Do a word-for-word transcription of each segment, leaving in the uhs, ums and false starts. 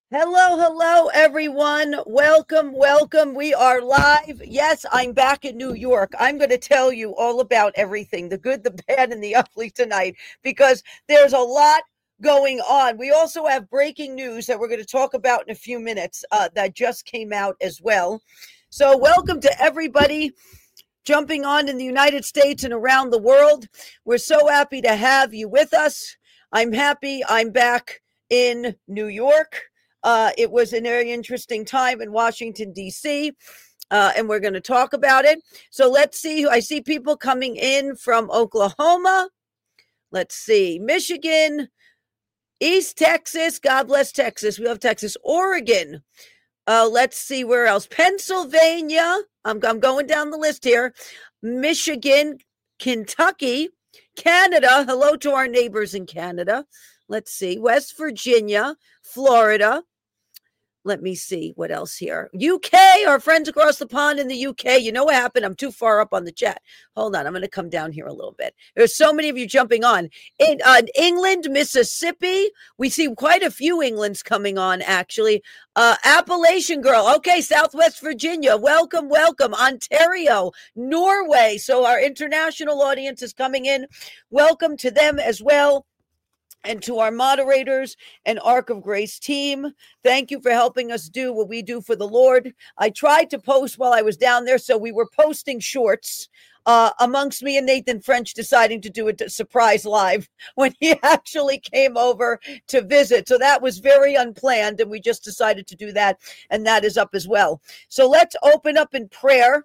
Hello, hello, everyone. Welcome, welcome. We are live. Yes, I'm back in New York. I'm going to tell you all about everything, the good, the bad, and the ugly tonight, because there's a lot going on. We also have breaking news that we're going to talk about in a few minutes uh, that just came out as well. So welcome to everybody jumping on in the United States and around the world. We're so happy to have you with us. I'm happy I'm back in New York. Uh, it was a very interesting time in Washington, D C, uh, and we're going to talk about it. So let's see. I see people coming in from Oklahoma. Let's see. Michigan, East Texas. God bless Texas. We love Texas. Oregon. Uh, let's see where else. Pennsylvania. I'm, I'm going down the list here. Michigan, Kentucky, Canada. Hello to our neighbors in Canada. Let's see. West Virginia, Florida. Let me see what else here. U K, our friends across the pond in the U K. You know what happened? I'm too far up on the chat. Hold on. I'm going to come down here a little bit. There's so many of you jumping on. In uh, England, Mississippi. We see quite a few Englands coming on, actually. Uh, Appalachian Girl. Okay, Southwest Virginia. Welcome, welcome. Ontario, Norway. So our international audience is coming in. Welcome to them as well. And to our moderators and Ark of Grace team, thank you for helping us do what we do for the Lord. I tried to post while I was down there, so we were posting shorts uh, amongst me and Nathan French deciding to do a surprise live when he actually came over to visit. So that was very unplanned, and we just decided to do that, and that is up as well. So let's open up in prayer,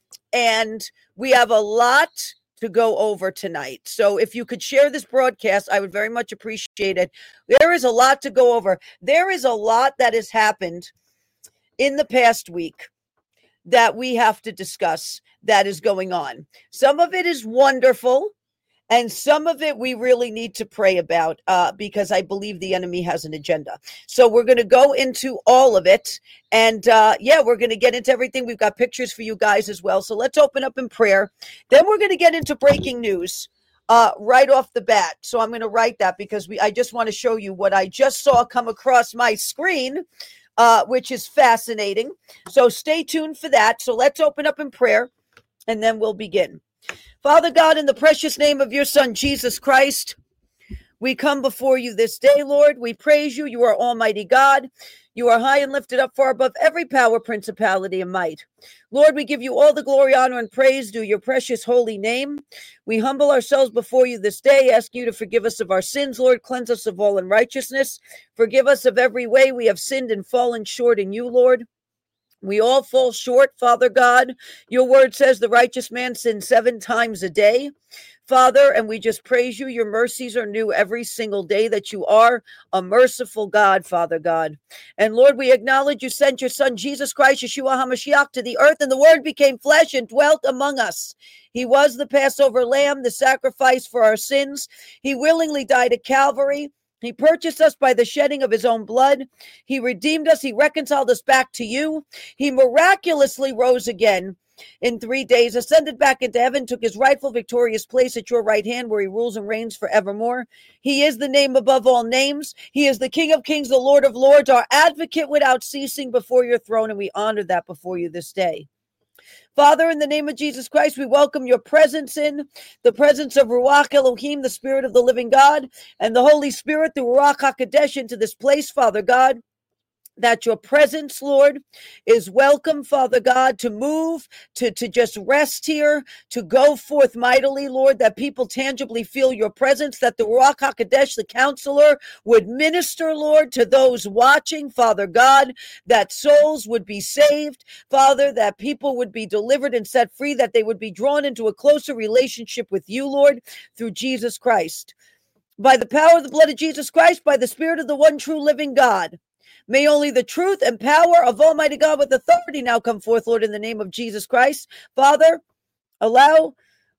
and we have a lot to go over tonight. So if you could share this broadcast, I would very much appreciate it. There is a lot to go over. There is a lot that has happened in the past week that we have to discuss that is going on. Some of it is wonderful, and some of it we really need to pray about uh, because I believe the enemy has an agenda. So we're going to go into all of it. And uh, yeah, we're going to get into everything. We've got pictures for you guys as well. So let's open up in prayer. Then we're going to get into breaking news uh, right off the bat. So I'm going to write that because we I just want to show you what I just saw come across my screen, uh, which is fascinating. So stay tuned for that. So let's open up in prayer and then we'll begin. Father God, in the precious name of your Son, Jesus Christ, we come before you this day, Lord. We praise you. You are Almighty God. You are high and lifted up far above every power, principality, and might. Lord, we give you all the glory, honor, and praise due your precious holy name. We humble ourselves before you this day, ask you to forgive us of our sins, Lord. Cleanse us of all unrighteousness. Forgive us of every way we have sinned and fallen short in you, Lord. We all fall short, Father God. Your word says the righteous man sins seven times a day, Father, and we just praise you. Your mercies are new every single day, that you are a merciful God, Father God. And Lord, we acknowledge you sent your Son, Jesus Christ, Yeshua HaMashiach, to the earth, and the word became flesh and dwelt among us. He was the Passover lamb, the sacrifice for our sins. He willingly died at Calvary. He purchased us by the shedding of his own blood. He redeemed us. He reconciled us back to you. He miraculously rose again in three days, ascended back into heaven, took his rightful victorious place at your right hand, where he rules and reigns forevermore. He is the name above all names. He is the King of kings, the Lord of lords, our advocate without ceasing before your throne, and we honor that before you this day. Father, in the name of Jesus Christ, we welcome your presence in, the presence of Ruach Elohim, the Spirit of the living God, and the Holy Spirit, the Ruach HaKodesh, into this place, Father God. That your presence, Lord, is welcome, Father God, to move, to, to just rest here, to go forth mightily, Lord, that people tangibly feel your presence, that the Ruach HaKodesh, the counselor, would minister, Lord, to those watching, Father God, that souls would be saved, Father, that people would be delivered and set free, that they would be drawn into a closer relationship with you, Lord, through Jesus Christ. By the power of the blood of Jesus Christ, by the Spirit of the one true living God, may only the truth and power of Almighty God with authority now come forth, Lord, in the name of Jesus Christ. Father, allow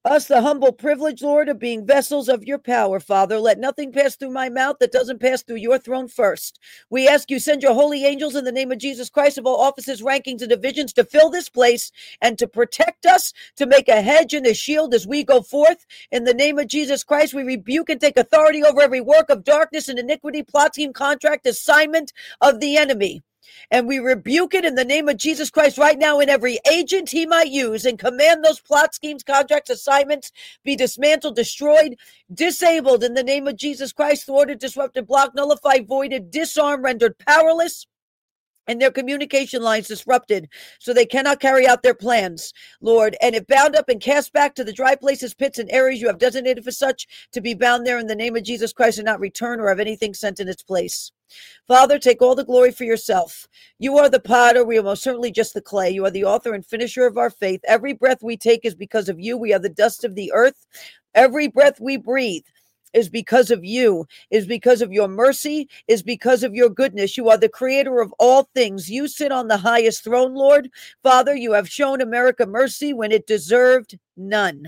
us the humble privilege, Lord, of being vessels of your power, Father. Let nothing pass through my mouth that doesn't pass through your throne first. We ask you, send your holy angels in the name of Jesus Christ of all offices, rankings, and divisions to fill this place and to protect us, to make a hedge and a shield as we go forth. In the name of Jesus Christ, we rebuke and take authority over every work of darkness and iniquity, plot, scheme, contract, assignment of the enemy. And we rebuke it in the name of Jesus Christ right now in every agent he might use, and command those plot, schemes, contracts, assignments be dismantled, destroyed, disabled in the name of Jesus Christ, thwarted, disrupted, blocked, nullified, voided, disarmed, rendered powerless, and their communication lines disrupted so they cannot carry out their plans, Lord. And if bound up and cast back to the dry places, pits, and areas you have designated for such, to be bound there in the name of Jesus Christ and not return or have anything sent in its place. Father, take all the glory for yourself. You are the potter. We are most certainly just the clay. You are the author and finisher of our faith. Every breath we take is because of you. We are the dust of the earth. Every breath we breathe is because of you, is because of your mercy, is because of your goodness. You are the creator of all things. You sit on the highest throne, Lord. Father, you have shown America mercy when it deserved none.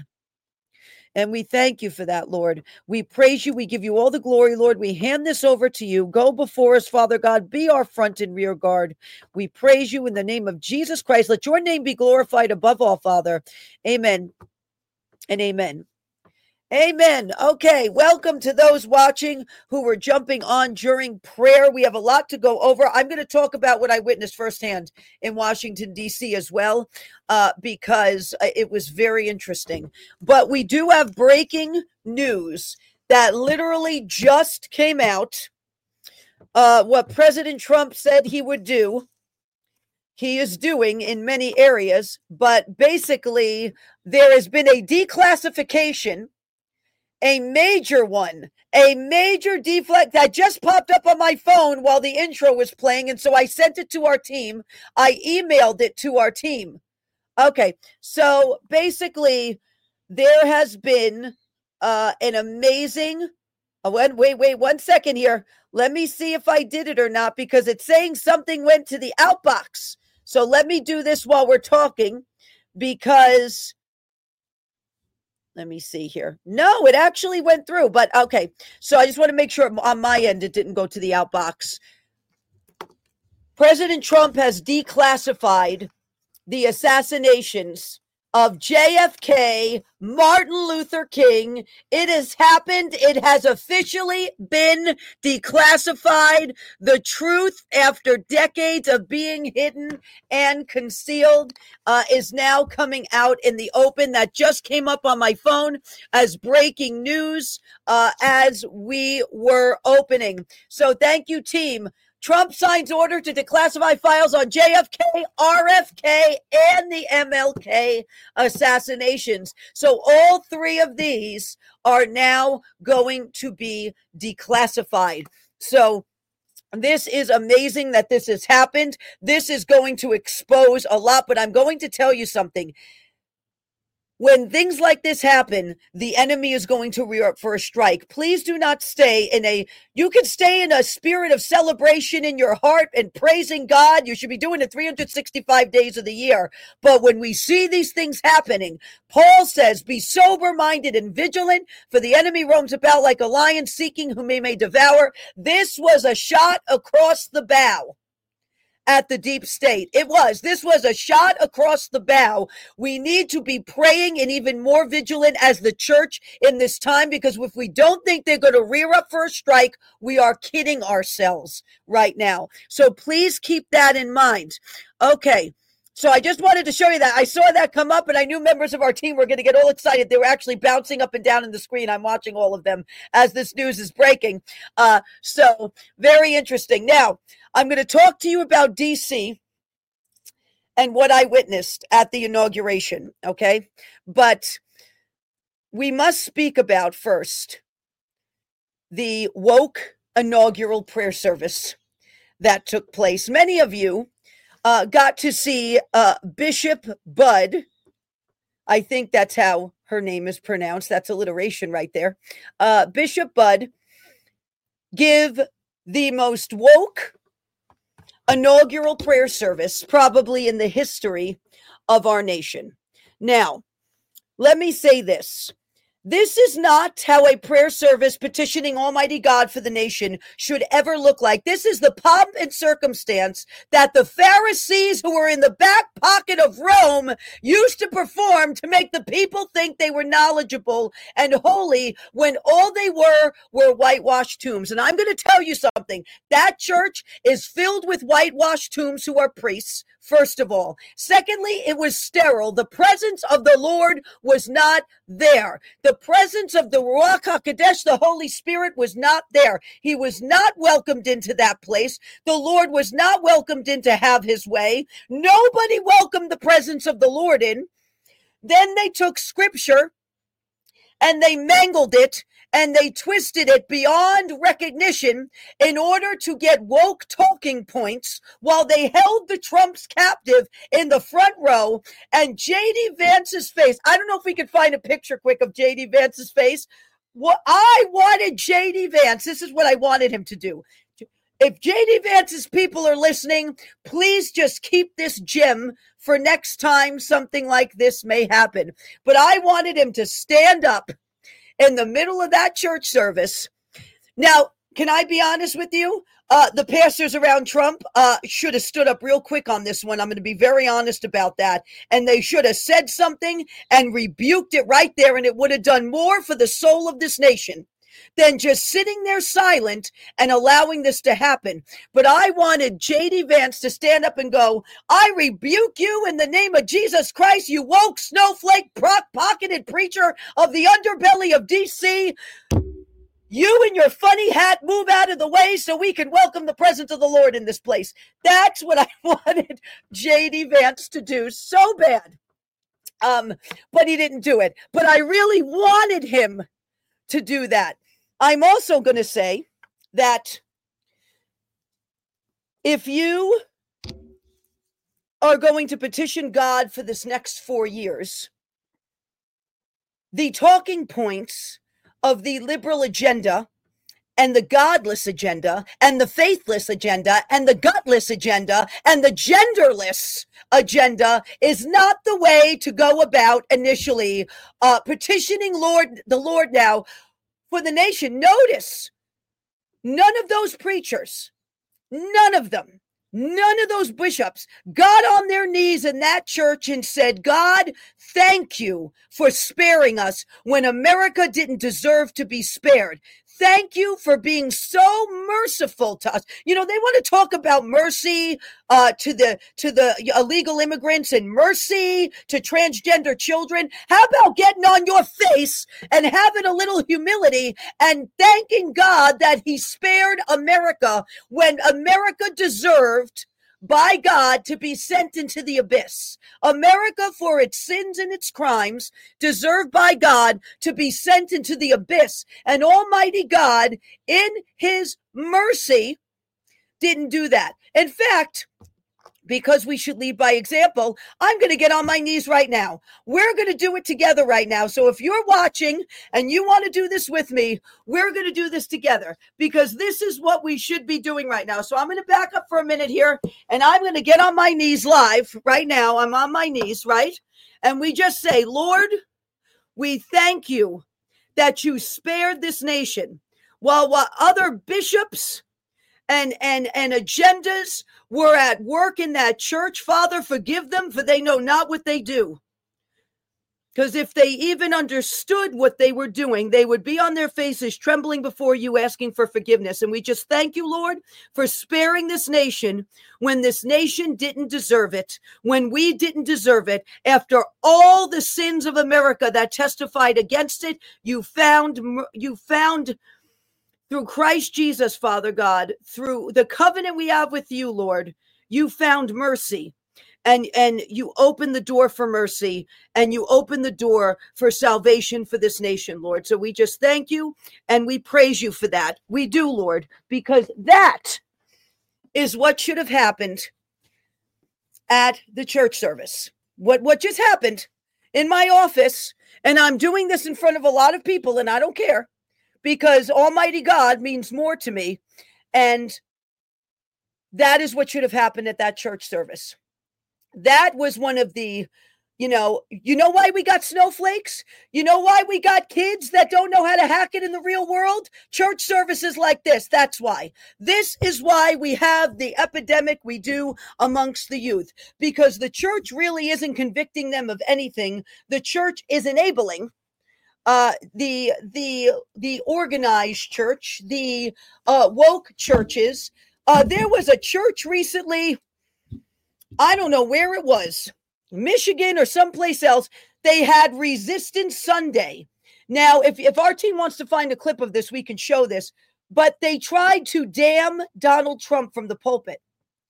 And we thank you for that, Lord. We praise you. We give you all the glory, Lord. We hand this over to you. Go before us, Father God. Be our front and rear guard. We praise you in the name of Jesus Christ. Let your name be glorified above all, Father. Amen and amen. Amen. Okay, welcome to those watching who were jumping on during prayer. We have a lot to go over. I'm going to talk about what I witnessed firsthand in Washington, D C as well, uh, because it was very interesting. But we do have breaking news that literally just came out. Uh, what President Trump said he would do, he is doing in many areas. But basically, there has been a declassification, a major one, a major deflect that just popped up on my phone while the intro was playing. And so I sent it to our team. I emailed it to our team. Okay. So basically there has been uh, an amazing, oh, wait, wait, wait, one second here. Let me see if I did it or not, because it's saying something went to the outbox. So let me do this while we're talking, because let me see here. No, it actually went through, but okay. So I just want to make sure on my end it didn't go to the outbox. President Trump has declassified the assassinations of J F K, Martin Luther King. It has happened. It has officially been declassified. The truth, after decades of being hidden and concealed, uh, is now coming out in the open. That just came up on my phone as breaking news uh, as we were opening. So thank you, team. Trump signs order to declassify files on J F K, R F K, and the M L K assassinations. So all three of these are now going to be declassified. So this is amazing that this has happened. This is going to expose a lot, but I'm going to tell you something. When things like this happen, the enemy is going to rear up for a strike. Please do not stay in a, you can stay in a spirit of celebration in your heart and praising God. You should be doing it three hundred sixty-five days of the year. But when we see these things happening, Paul says, be sober-minded and vigilant, for the enemy roams about like a lion seeking whom he may devour. This was a shot across the bow at the deep state. It was. This was a shot across the bow. We need to be praying and even more vigilant as the church in this time, because if we don't think they're going to rear up for a strike, we are kidding ourselves right now. So please keep that in mind. Okay. So I just wanted to show you that. I saw that come up, and I knew members of our team were going to get all excited. They were actually bouncing up and down in the screen. I'm watching all of them as this news is breaking. Uh, so very interesting. Now, I'm going to talk to you about D C and what I witnessed at the inauguration, okay? But we must speak about first the woke inaugural prayer service that took place. Many of you Uh, got to see uh, Bishop Budd. I think that's how her name is pronounced. That's alliteration right there. Uh, Bishop Budd give the most woke inaugural prayer service probably in the history of our nation. Now, let me say this. This is not how a prayer service petitioning Almighty God for the nation should ever look like. This is the pomp and circumstance that the Pharisees who were in the back pocket of Rome used to perform to make the people think they were knowledgeable and holy when all they were were whitewashed tombs. And I'm going to tell you something. That church is filled with whitewashed tombs who are priests. First of all. Secondly, it was sterile. The presence of the Lord was not there. The presence of the Ruach HaKodesh, the Holy Spirit, was not there. He was not welcomed into that place. The Lord was not welcomed in to have his way. Nobody welcomed the presence of the Lord in. Then they took scripture and they mangled it and they twisted it beyond recognition in order to get woke talking points while they held the Trumps captive in the front row. And J D Vance's face, I don't know if we can find a picture quick of J D Vance's face. What I wanted J D Vance, this is what I wanted him to do. If J D Vance's people are listening, please just keep this gem for next time something like this may happen. But I wanted him to stand up in the middle of that church service. Now, can I be honest with you? Uh, the pastors around Trump uh, should have stood up real quick on this one. I'm going to be very honest about that. And they should have said something and rebuked it right there. And it would have done more for the soul of this nation than just sitting there silent and allowing this to happen. But I wanted J D Vance to stand up and go, I rebuke you in the name of Jesus Christ, you woke snowflake pocketed preacher of the underbelly of D C. You and your funny hat move out of the way so we can welcome the presence of the Lord in this place. That's what I wanted J D Vance to do so bad. Um, but he didn't do it. But I really wanted him to do that. I'm also going to say that if you are going to petition God for this next four years, the talking points of the liberal agenda and the godless agenda and the faithless agenda and the gutless agenda and the genderless agenda is not the way to go about initially uh, petitioning Lord, the Lord now for the nation. Notice, none of those preachers, none of them, none of those bishops got on their knees in that church and said, God, thank you for sparing us when America didn't deserve to be spared. Thank you for being so merciful to us. You know, they want to talk about mercy uh, to the to the illegal immigrants and mercy to transgender children. How about getting on your face and having a little humility and thanking God that he spared America when America deserved by God to be sent into the abyss. America, for its sins and its crimes, deserved by God to be sent into the abyss. And Almighty God, in his mercy, didn't do that. In fact, because we should lead by example, I'm going to get on my knees right now. We're going to do it together right now. So if you're watching and you want to do this with me, we're going to do this together because this is what we should be doing right now. So I'm going to back up for a minute here and I'm going to get on my knees live right now. I'm on my knees, right? And we just say, Lord, we thank you that you spared this nation while, while other bishops and, and, and agendas were at work in that church. Father, forgive them, for they know not what they do. Because if they even understood what they were doing, they would be on their faces trembling before you, asking for forgiveness. And we just thank you, Lord, for sparing this nation when this nation didn't deserve it, when we didn't deserve it. After all the sins of America that testified against it, you found, you found through Christ Jesus, Father God, through the covenant we have with you, Lord, you found mercy. And, and you open the door for mercy, and you open the door for salvation for this nation, Lord. So we just thank you and we praise you for that. We do, Lord, because that is what should have happened at the church service. What, what just happened in my office, and I'm doing this in front of a lot of people, and I don't care because Almighty God means more to me. And that is what should have happened at that church service. That was one of the You know, you know why we got snowflakes? You know why we got kids that don't know how to hack it in the real world? Church services like this. That's why. This is why we have the epidemic we do amongst the youth, because the church really isn't convicting them of anything. The church is enabling uh, the the the organized church, the uh, woke churches. Uh, there was a church recently, I don't know where it was, Michigan or someplace else. They had Resistance Sunday. Now, if, if our team wants to find a clip of this, we can show this. But they tried to damn Donald Trump from the pulpit.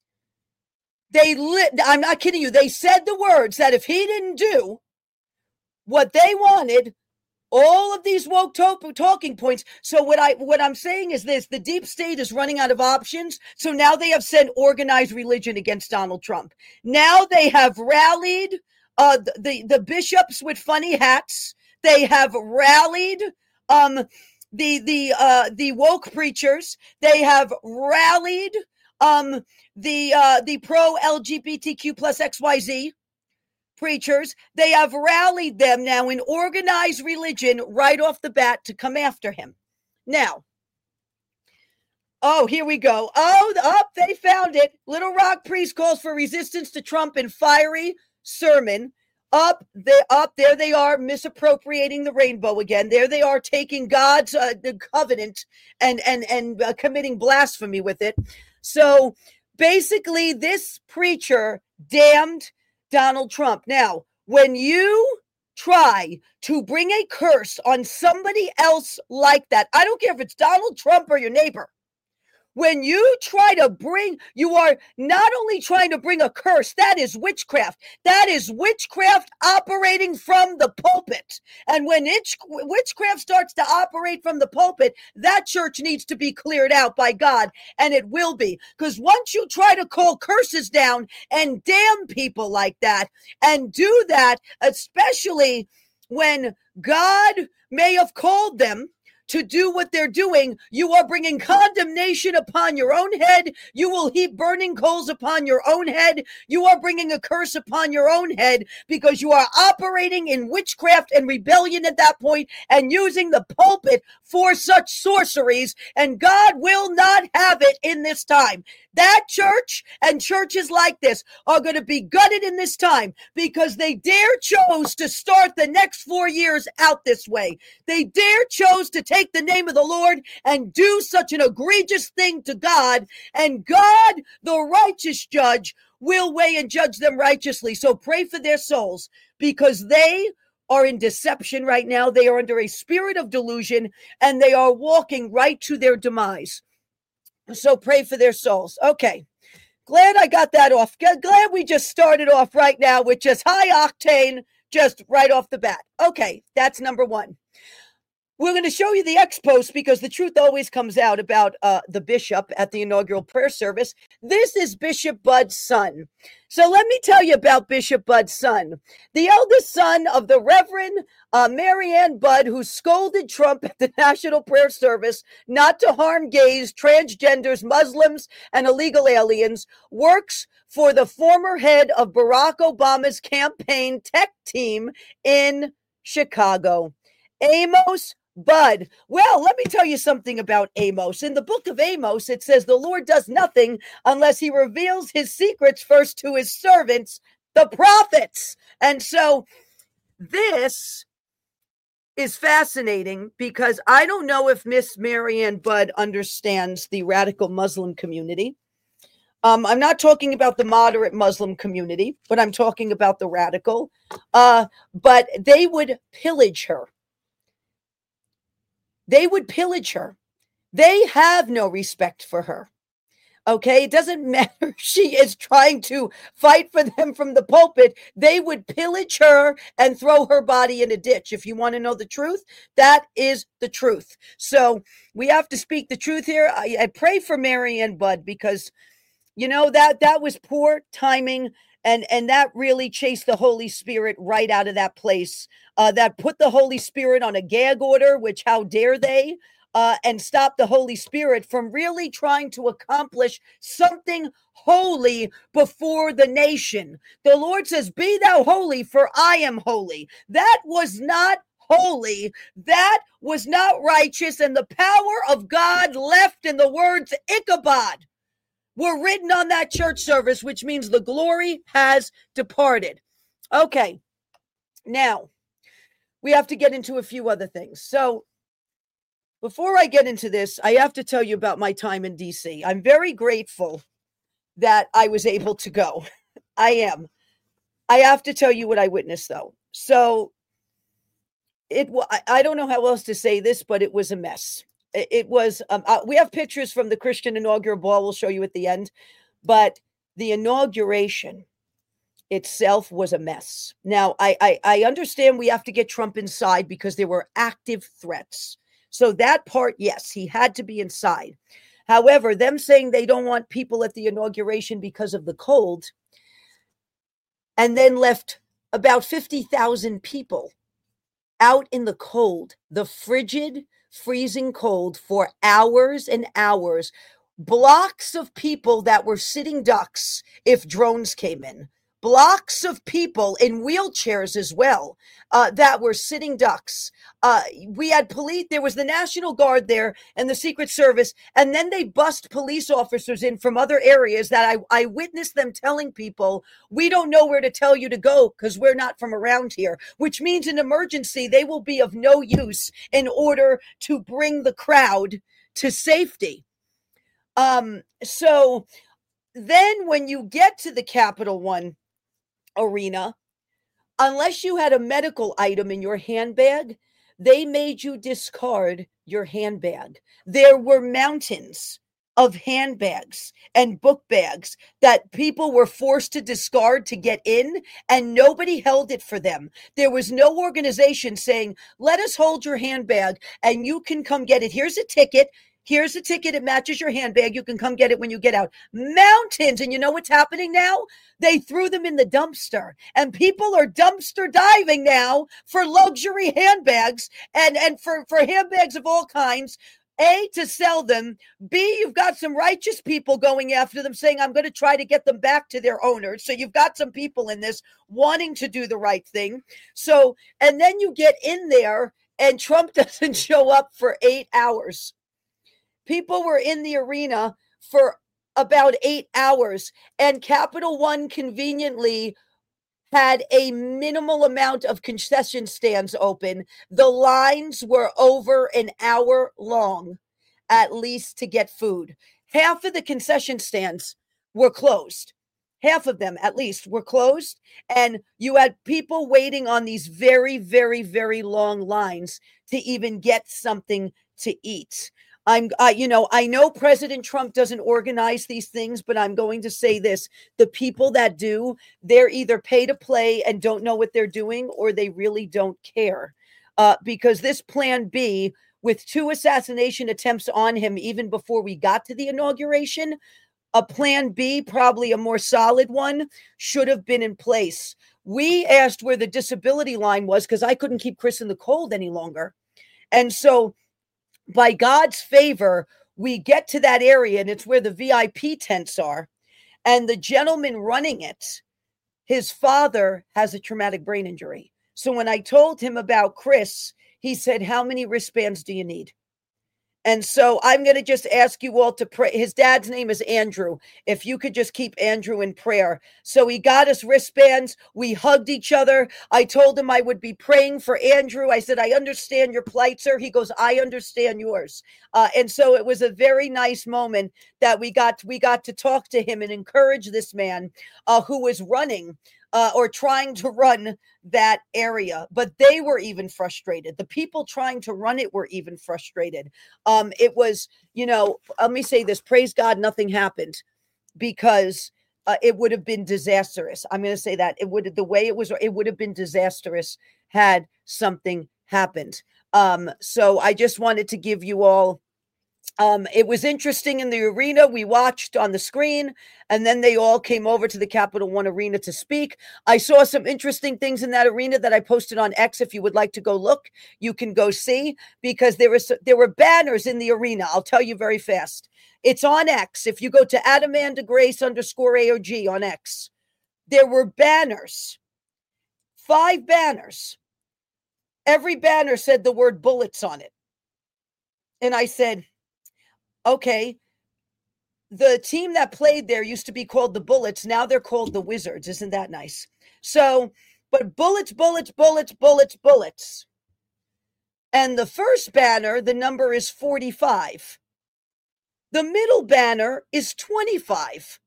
They lit, I'm not kidding you. They said the words that if he didn't do what they wanted, all of these woke to- talking points. So what I what I'm saying is this: the deep state is running out of options. So now they have sent organized religion against Donald Trump. Now they have rallied uh, the the bishops with funny hats. They have rallied um, the the uh, the woke preachers. They have rallied um, the uh, the pro L G B T Q plus X Y Z preachers. They have rallied them now in organized religion right off the bat to come after him. Now, oh, here we go. Oh, up, they found it. Little Rock priest calls for resistance to Trump in fiery sermon. Up, they up, there they are, misappropriating the rainbow again. There they are, taking God's uh, the covenant and and and uh, committing blasphemy with it. So basically, this preacher damned Donald Trump. Now, when you try to bring a curse on somebody else like that, I don't care if it's Donald Trump or your neighbor. When you try to bring, you are not only trying to bring a curse, that is witchcraft. That is witchcraft operating from the pulpit. And when it, witchcraft starts to operate from the pulpit, that church needs to be cleared out by God, and it will be. Because once you try to call curses down and damn people like that, and do that, especially when God may have called them to do what they're doing, you are bringing condemnation upon your own head. You will heap burning coals upon your own head. You are bringing a curse upon your own head because you are operating in witchcraft and rebellion at that point and using the pulpit for such sorceries, and God will not have it in this time. That church and churches like this are going to be gutted in this time because they dare chose to start the next four years out this way. They dare chose to take the name of the Lord and do such an egregious thing to God, and God, the righteous judge, will weigh and judge them righteously. So pray for their souls, because they are in deception right now. They are under a spirit of delusion, and they are walking right to their demise. So pray for their souls. Okay. Glad I got that off. Glad we just started off right now with just high octane, just right off the bat. Okay. That's number one. We're going to show you the X post because the truth always comes out about uh, the bishop at the inaugural prayer service. This is Bishop Budd's son. So let me tell you about Bishop Budd's son. The eldest son of the Reverend uh, Marianne Budd, who scolded Trump at the national prayer service not to harm gays, transgenders, Muslims, and illegal aliens, works for the former head of Barack Obama's campaign tech team in Chicago. Amos Budd. Well, let me tell you something about Amos. In the book of Amos, it says the Lord does nothing unless he reveals his secrets first to his servants, the prophets. And so this is fascinating because I don't know if Miss Marianne Budd understands the radical Muslim community. Um, I'm not talking about the moderate Muslim community, but I'm talking about the radical. Uh, but they would pillage her. They would pillage her. They have no respect for her. Okay, it doesn't matter. She is trying to fight for them from the pulpit. They would pillage her and throw her body in a ditch. If you want to know the truth, that is the truth. So we have to speak the truth here. I, I pray for Marianne Budd because, you know, that that was poor timing. And, and that really chased the Holy Spirit right out of that place. Uh, that put the Holy Spirit on a gag order, which how dare they? uh, and stop the Holy Spirit from really trying to accomplish something holy before the nation. The Lord says, be thou holy, for I am holy. That was not holy. That was not righteous. And the power of God left in the words Ichabod were written on that church service, which means the glory has departed. Okay, now we have to get into a few other things. So before I get into this, I have to tell you about my time in D C. I'm very grateful that I was able to go. I am. I have to tell you what I witnessed, though. So it, I don't know how else to say this, but it was a mess. It was, um, uh, we have pictures from the Christian inaugural ball. We'll show you at the end. But the inauguration itself was a mess. Now, I, I, I understand we have to get Trump inside because there were active threats. So that part, yes, he had to be inside. However, them saying they don't want people at the inauguration because of the cold, and then left about fifty thousand people out in the cold, the frigid, freezing cold for hours and hours, blocks of people that were sitting ducks if drones came in, blocks of people in wheelchairs as well uh, that were sitting ducks. Uh, we had police, there was the National Guard there and the Secret Service, and then they bust police officers in from other areas that I, I witnessed them telling people, we don't know where to tell you to go because we're not from around here, which means in emergency, they will be of no use in order to bring the crowd to safety. Um, so then when you get to the Capital One arena, unless you had a medical item in your handbag, they made you discard your handbag. There were mountains of handbags and book bags that people were forced to discard to get in, and nobody held it for them. There was no organization saying, let us hold your handbag and you can come get it. Here's a ticket. Here's a ticket. It matches your handbag. You can come get it when you get out. Mountains. And you know what's happening now? They threw them in the dumpster, and people are dumpster diving now for luxury handbags and, and for, for handbags of all kinds. A, to sell them. B, you've got some righteous people going after them saying, I'm going to try to get them back to their owners. So you've got some people in this wanting to do the right thing. So, and then you get in there and Trump doesn't show up for eight hours. People were in the arena for about eight hours, and Capital One conveniently had a minimal amount of concession stands open. The lines were over an hour long, at least, to get food. Half of the concession stands were closed. Half of them, at least, were closed, and you had people waiting on these very, very, very long lines to even get something to eat. I'm, uh, you know, I know President Trump doesn't organize these things, but I'm going to say this. The people that do, they're either pay to play and don't know what they're doing, or they really don't care. Uh, because this Plan B, with two assassination attempts on him even before we got to the inauguration, a Plan B, probably a more solid one, should have been in place. We asked where the disability line was because I couldn't keep Chris in the cold any longer. And so by God's favor, we get to that area, and it's where the V I P tents are. And the gentleman running it, his father has a traumatic brain injury. So when I told him about Chris, he said, how many wristbands do you need? And so I'm going to just ask you all to pray. His dad's name is Andrew. If you could just keep Andrew in prayer. So he got us wristbands. We hugged each other. I told him I would be praying for Andrew. I said, I understand your plight, sir. He goes, I understand yours. Uh, and so it was a very nice moment that we got, we got to talk to him and encourage this man uh, who was running Uh, or trying to run that area. But they were even frustrated. The people trying to run it were even frustrated. Um, it was, you know, let me say this, praise God, nothing happened, because uh, it would have been disastrous. I'm going to say that it would, the way it was, it would have been disastrous had something happened. Um, so I just wanted to give you all Um, it was interesting in the arena. We watched on the screen, and then they all came over to the Capital One Arena to speak. I saw some interesting things in that arena that I posted on X. If you would like to go look, you can go see, because there was there were banners in the arena. I'll tell you very fast. It's on X. If you go to Adamanda Grace underscore A O G on X, there were banners, five banners. Every banner said the word bullets on it. And I said, okay, the team that played there used to be called the Bullets. Now they're called the Wizards. Isn't that nice? So, but bullets, bullets, bullets, bullets, bullets. And the first banner, the number is forty-five. The middle banner is twenty-five.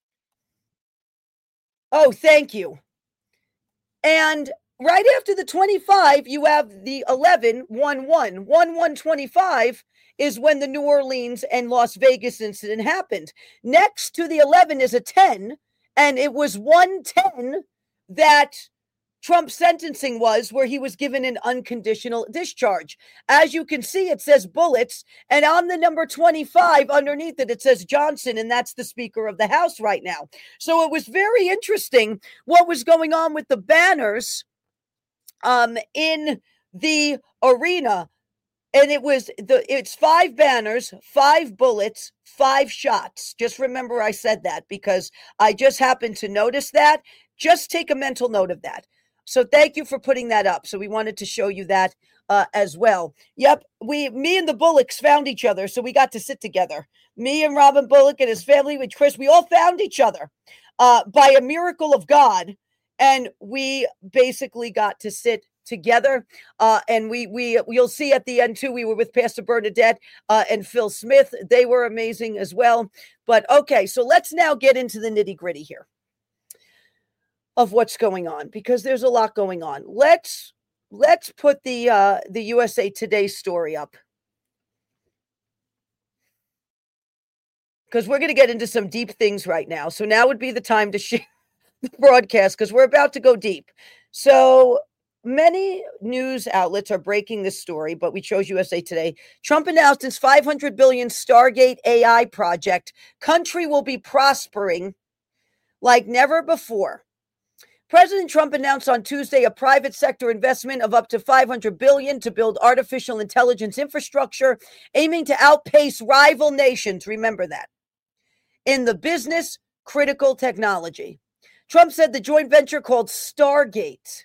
Oh, thank you. And right after the twenty-five, you have the eleven, one one. one one twenty-five is when the New Orleans and Las Vegas incident happened. Next to the eleven is a ten, and it was one ten that Trump's sentencing was, where he was given an unconditional discharge. As you can see, it says bullets, and on the number twenty-five underneath it, it says Johnson, and that's the Speaker of the House right now. So it was very interesting what was going on with the banners um, in the arena. And it was the it's five banners, five bullets, five shots. Just remember I said that because I just happened to notice that. Just take a mental note of that. So thank you for putting that up. So we wanted to show you that uh, as well. Yep, we, me and the Bullocks found each other, so we got to sit together. Me and Robin Bullock and his family with Chris, we all found each other uh, by a miracle of God, and we basically got to sit together. Uh, and we, we, you'll see at the end too, we were with Pastor Bernadette uh, and Phil Smith. They were amazing as well. But okay, so let's now get into the nitty gritty here of what's going on, because there's a lot going on. Let's, let's put the, uh, the U S A Today story up, because we're going to get into some deep things right now. So now would be the time to share the broadcast, because we're about to go deep. So many news outlets are breaking this story, but we chose U S A Today. Trump announced his five hundred billion dollars Stargate A I project. Country will be prospering like never before. President Trump announced on Tuesday a private sector investment of up to five hundred billion dollars to build artificial intelligence infrastructure, aiming to outpace rival nations. Remember that. In the business critical technology. Trump said the joint venture, called Stargate,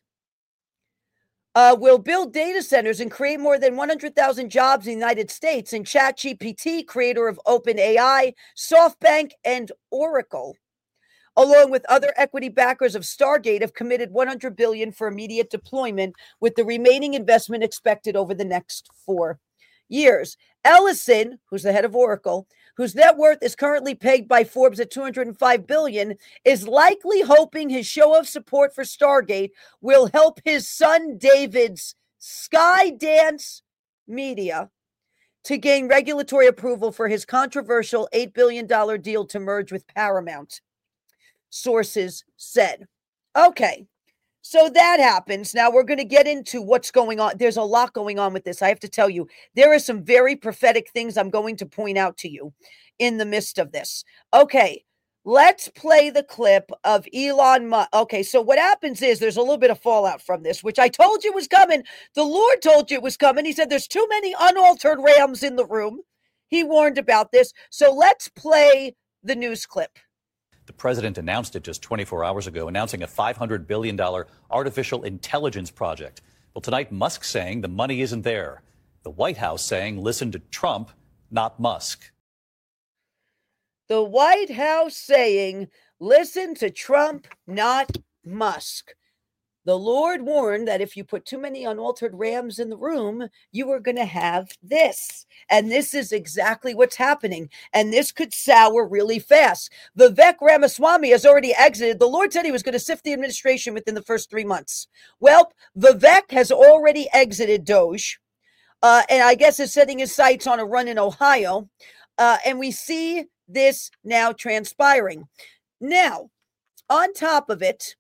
Uh, will build data centers and create more than one hundred thousand jobs in the United States. And ChatGPT, creator of OpenAI, SoftBank, and Oracle, along with other equity backers of Stargate, have committed one hundred billion dollars for immediate deployment, with the remaining investment expected over the next four years. Ellison, who's the head of Oracle, whose net worth is currently pegged by Forbes at two hundred five billion dollars, is likely hoping his show of support for Stargate will help his son David's Skydance Media to gain regulatory approval for his controversial eight billion dollars deal to merge with Paramount, sources said. Okay. So that happens. Now we're going to get into what's going on. There's a lot going on with this. I have to tell you, there are some very prophetic things I'm going to point out to you in the midst of this. Okay, let's play the clip of Elon Musk. Okay, so what happens is there's a little bit of fallout from this, which I told you was coming. The Lord told you it was coming. He said there's too many unaltered rams in the room. He warned about this. So let's play the news clip. The president announced it just twenty-four hours ago, announcing a five hundred billion dollars artificial intelligence project. Well, tonight, Musk saying the money isn't there. The White House saying listen to Trump, not Musk. The White House saying listen to Trump, not Musk. The Lord warned that if you put too many unaltered rams in the room, you are going to have this. And this is exactly what's happening. And this could sour really fast. Vivek Ramaswamy has already exited. The Lord said he was going to sift the administration within the first three months. Well, Vivek has already exited Doge. Uh, and I guess is setting his sights on a run in Ohio. Uh, and we see this now transpiring. Now, on top of it,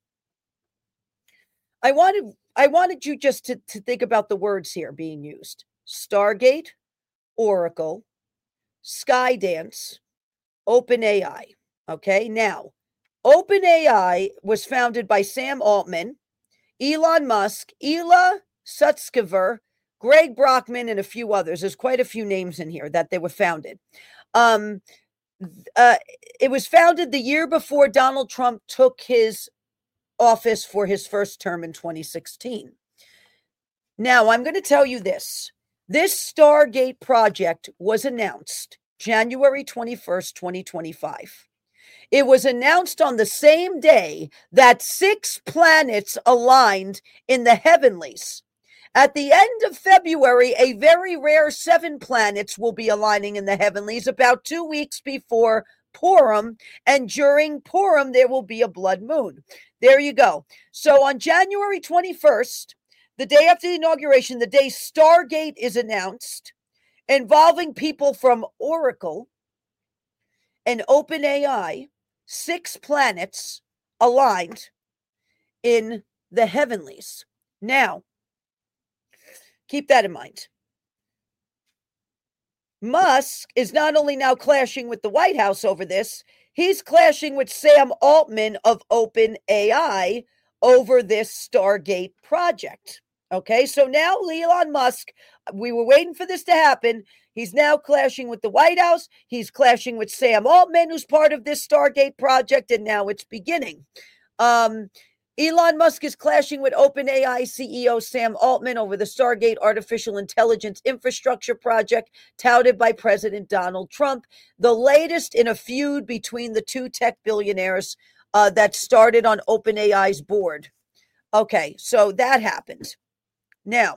I wanted I wanted you just to, to think about the words here being used. Stargate, Oracle, Skydance, OpenAI. Okay, now, OpenAI was founded by Sam Altman, Elon Musk, Ilya Sutskever, Greg Brockman, and a few others. There's quite a few names in here that they were founded. Um, uh, it was founded the year before Donald Trump took his office for his first term in twenty sixteen. Now, I'm going to tell you this. This Stargate project was announced January twenty-first, twenty twenty-five. It was announced on the same day that six planets aligned in the heavenlies. At the end of February, a very rare seven planets will be aligning in the heavenlies about two weeks before Purim, and during Purim, there will be a blood moon. There you go. So on January twenty-first, the day after the inauguration, the day Stargate is announced, involving people from Oracle and OpenAI, six planets aligned in the heavenlies. Now, keep that in mind. Musk is not only now clashing with the White House over this, he's clashing with Sam Altman of OpenAI over this Stargate project. Okay, so now Elon Musk, we were waiting for this to happen. He's now clashing with the White House. He's clashing with Sam Altman, who's part of this Stargate project, and now it's beginning. Um, Elon Musk is clashing with OpenAI C E O Sam Altman over the Stargate artificial intelligence infrastructure project touted by President Donald Trump, the latest in a feud between the two tech billionaires uh, that started on OpenAI's board. Okay, so that happened. Now,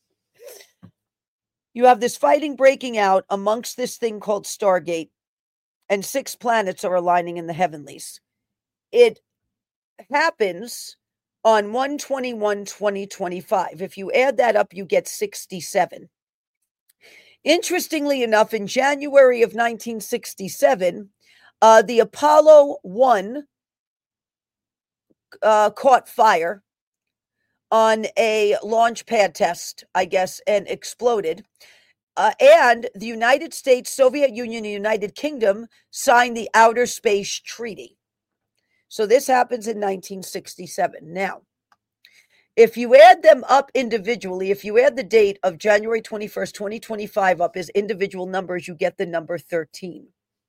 you have this fighting breaking out amongst this thing called Stargate, and six planets are aligning in the heavenlies. It happens on one twenty-one twenty twenty-five. If you add that up, you get sixty-seven. Interestingly enough, in January of nineteen sixty-seven, uh, the Apollo one uh, caught fire on a launch pad test, I guess, and exploded. Uh, and the United States, Soviet Union, and United Kingdom signed the Outer Space Treaty. So this happens in nineteen sixty-seven. Now, if you add them up individually, if you add the date of January twenty-first, twenty twenty-five up as individual numbers, you get the number thirteen.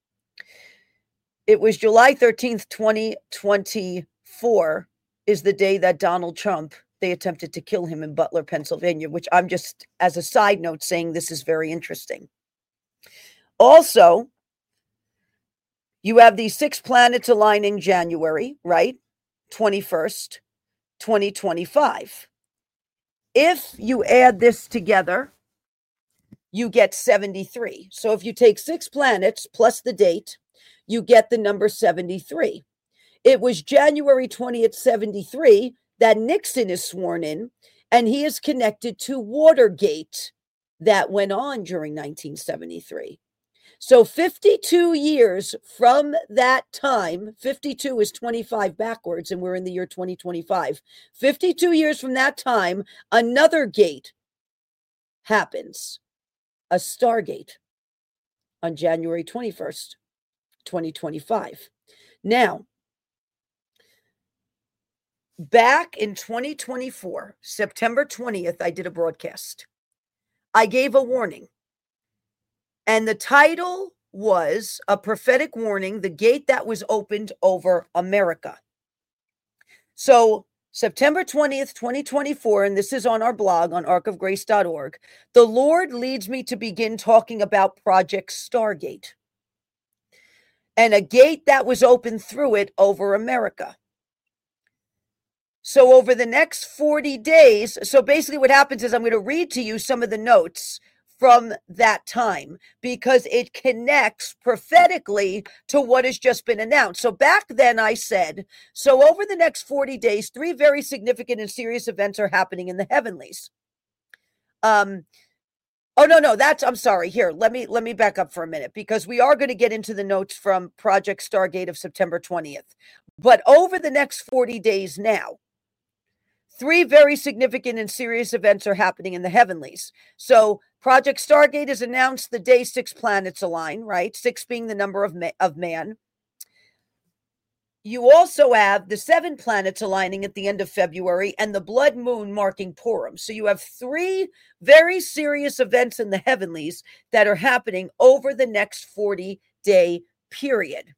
It was July thirteenth, twenty twenty-four is the day that Donald Trump, they attempted to kill him in Butler, Pennsylvania, which I'm just, as a side note, saying this is very interesting. Also, you have these six planets aligning January, right? twenty-first, twenty twenty-five. If you add this together, you get seventy-three. So if you take six planets plus the date, you get the number seventy-three. It was January twentieth, seventy-three that Nixon is sworn in, and he is connected to Watergate that went on during nineteen seventy-three. So fifty-two years from that time, fifty-two is twenty-five backwards, and we're in the year twenty twenty-five. fifty-two years from that time, another gate happens, a Stargate, on January twenty-first, twenty twenty-five. Now, back in twenty twenty-four, September twentieth, I did a broadcast. I gave a warning. And the title was A Prophetic Warning, the Gate That Was Opened Over America. So September twentieth, twenty twenty-four, and this is on our blog on ark of grace dot org, the Lord leads me to begin talking about Project Stargate and a gate that was opened through it over America. So over the next forty days, so basically what happens is I'm going to read to you some of the notes from that time because it connects prophetically to what has just been announced. So back then I said, so over the next forty days, three very significant and serious events are happening in the heavenlies. Um, oh, no, no, that's, I'm sorry. Here, let me, let me back up for a minute because we are going to get into the notes from Project Stargate of September twentieth. But over the next forty days now, three very significant and serious events are happening in the heavenlies. So Project Stargate has announced the day six planets align, right? Six being the number of, ma- of man. You also have the seven planets aligning at the end of February and the blood moon marking Purim. So you have three very serious events in the heavenlies that are happening over the next forty-day period.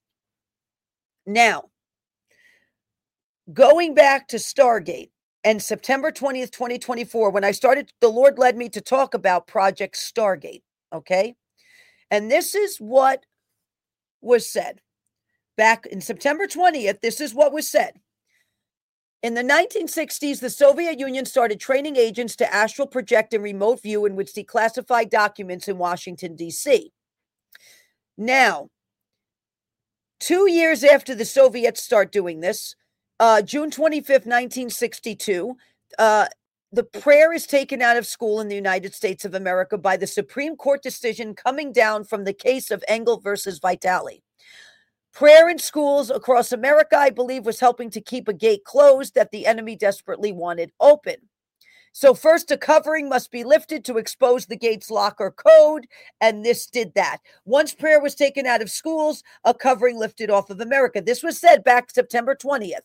Now, going back to Stargate and September twentieth, twenty twenty-four, when I started, the Lord led me to talk about Project Stargate, okay? And this is what was said. Back in September twentieth, this is what was said. In the nineteen sixties, the Soviet Union started training agents to astral project and remote view and would see classified documents in Washington, D C. Now, two years after the Soviets start doing this, uh, June twenty-fifth, nineteen sixty-two, uh, the prayer is taken out of school in the United States of America by the Supreme Court decision coming down from the case of Engel versus Vitale. Prayer in schools across America, I believe, was helping to keep a gate closed that the enemy desperately wanted open. So first, a covering must be lifted to expose the gate's lock or code, and this did that. Once prayer was taken out of schools, a covering lifted off of America. This was said back September twentieth.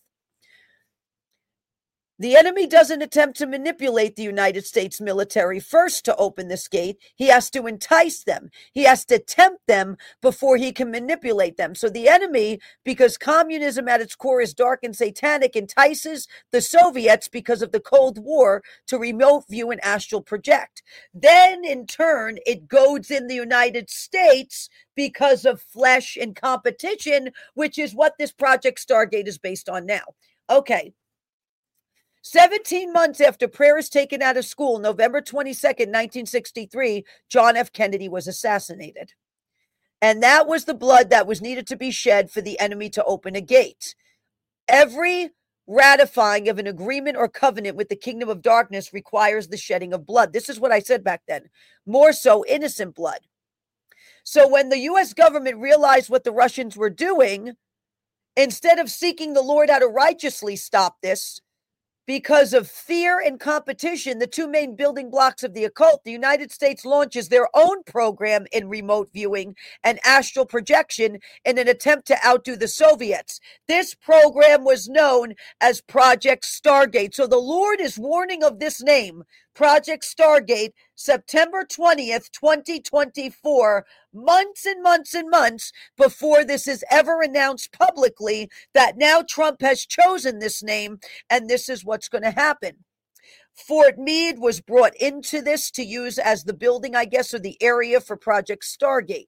The enemy doesn't attempt to manipulate the United States military first to open this gate. He has to entice them. He has to tempt them before he can manipulate them. So the enemy, because communism at its core is dark and satanic, entices the Soviets because of the Cold War to remote view and astral project. Then in turn, it goads in the United States because of flesh and competition, which is what this Project Stargate is based on now. Okay. seventeen months after prayer is taken out of school, November twenty-second, nineteen sixty-three, John F. Kennedy was assassinated. And that was the blood that was needed to be shed for the enemy to open a gate. Every ratifying of an agreement or covenant with the kingdom of darkness requires the shedding of blood. This is what I said back then. More so, innocent blood. So when the U S government realized what the Russians were doing, instead of seeking the Lord how to righteously stop this, because of fear and competition, the two main building blocks of the occult, the United States launches their own program in remote viewing and astral projection in an attempt to outdo the Soviets. This program was known as Project Stargate. So the Lord is warning of this name, Project Stargate, September twentieth, twenty twenty-four, months and months and months before this is ever announced publicly that now Trump has chosen this name and this is what's going to happen. Fort Meade was brought into this to use as the building, I guess, or the area for Project Stargate.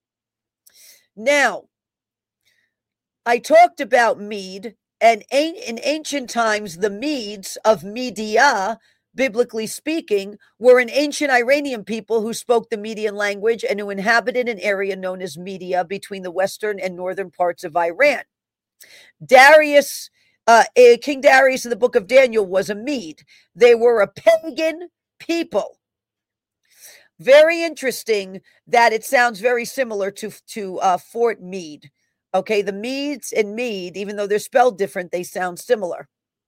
Now, I talked about Meade, and in ancient times, the Medes of Media, biblically speaking, were an ancient Iranian people who spoke the Median language and who inhabited an area known as Media between the western and northern parts of Iran. Darius, uh, King Darius in the book of Daniel was a Mede. They were a pagan people. Very interesting that it sounds very similar to, to uh, Fort Meade. Okay, the Medes and Mede, even though they're spelled different, they sound similar.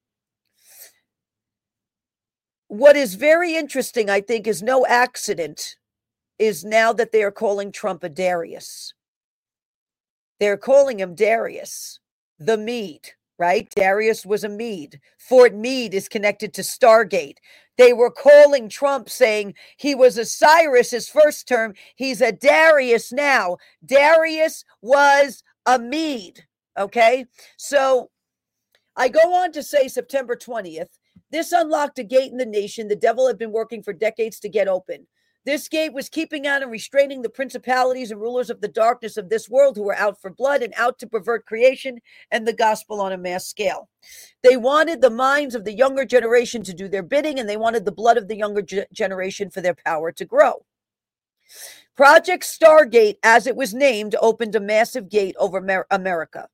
What is very interesting, I think, is no accident, is now that they are calling Trump a Darius. They're calling him Darius, the Mede, right? Darius was a Mede. Fort Meade is connected to Stargate. They were calling Trump saying he was a Cyrus his first term. He's a Darius now. Darius was a Mede, okay? So I go on to say September twentieth, this unlocked a gate in the nation the devil had been working for decades to get open. This gate was keeping out and restraining the principalities and rulers of the darkness of this world who were out for blood and out to pervert creation and the gospel on a mass scale. They wanted the minds of the younger generation to do their bidding, and they wanted the blood of the younger ge- generation for their power to grow. Project Stargate, as it was named, opened a massive gate over Amer- America.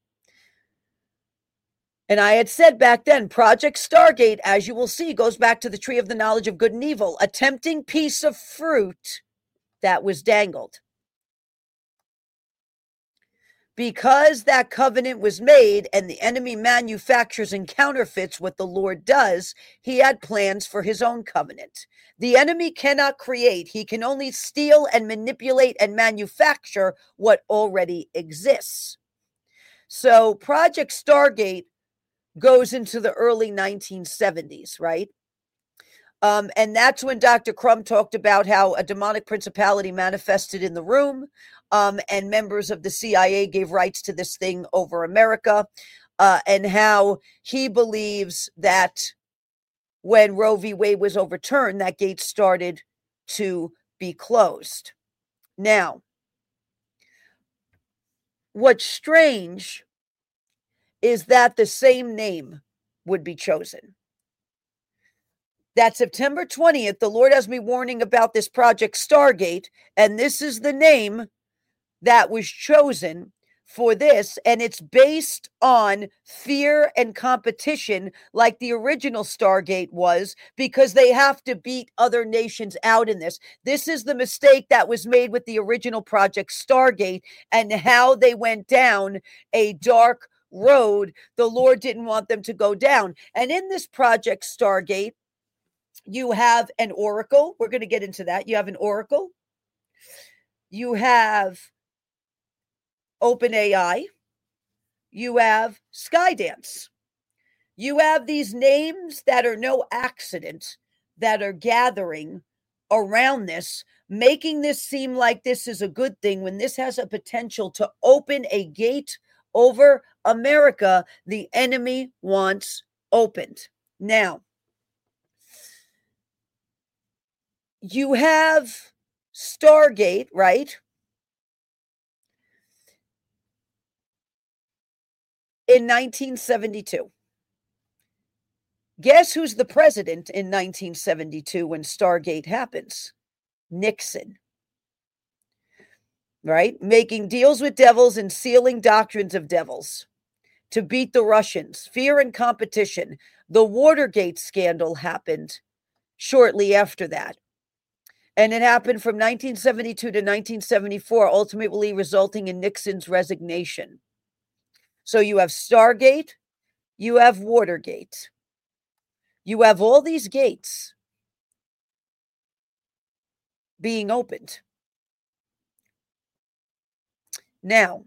And I had said back then, Project Stargate, as you will see, goes back to the tree of the knowledge of good and evil, a tempting piece of fruit that was dangled. because that covenant was made and the enemy manufactures and counterfeits what the Lord does, he had plans for his own covenant. The enemy cannot create. He can only steal and manipulate and manufacture what already exists. So Project Stargate goes into the early nineteen seventies, right? Um, and that's when Doctor Crum talked about how a demonic principality manifested in the room, um, and members of the C I A gave rights to this thing over America, uh, and how he believes that when Roe v. Wade was overturned, that gate started to be closed. Now, what's strange is that the same name would be chosen. That September twentieth, the Lord has me warning about this Project Stargate, and this is the name that was chosen for this, and it's based on fear and competition like the original Stargate was, because they have to beat other nations out in this. This is the mistake that was made with the original Project Stargate and how they went down a dark road the Lord didn't want them to go down. And in this Project Stargate, you have an oracle. We're going to get into that. You have an oracle. You have OpenAI. You have Skydance. You have these names that are no accident that are gathering around this, making this seem like this is a good thing when this has a potential to open a gate over America the enemy wants opened. Now, you have Stargate, right? In nineteen seventy-two. Guess who's the president in nineteen seventy-two when Stargate happens? Nixon. Right? Making deals with devils and sealing doctrines of devils to beat the Russians. Fear and competition. The Watergate scandal happened shortly after that. And it happened from nineteen seventy-two to nineteen seventy-four, ultimately resulting in Nixon's resignation. So you have Stargate, you have Watergate. You have all these gates being opened. Now,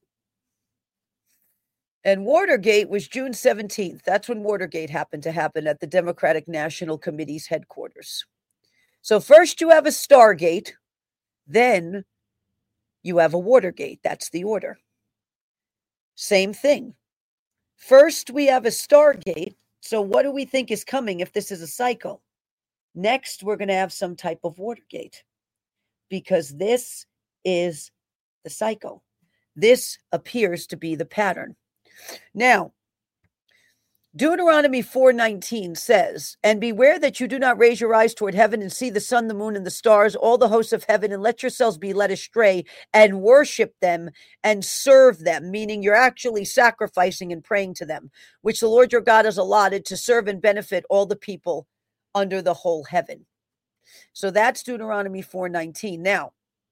and Watergate was June seventeenth. That's when Watergate happened to happen at the Democratic National Committee's headquarters. So first you have a Stargate, then you have a Watergate. That's the order. Same thing. First we have a Stargate. So what do we think is coming if this is a cycle? Next, we're going to have some type of Watergate, because this is the cycle. This appears to be the pattern. Now, Deuteronomy four nineteen says, "And beware that you do not raise your eyes toward heaven and see the sun, the moon, and the stars, all the hosts of heaven, and let yourselves be led astray and worship them and serve them," meaning you're actually sacrificing and praying to them, which the Lord your God has allotted to serve and benefit all the people under the whole heaven. So that's Deuteronomy four nineteen. Now,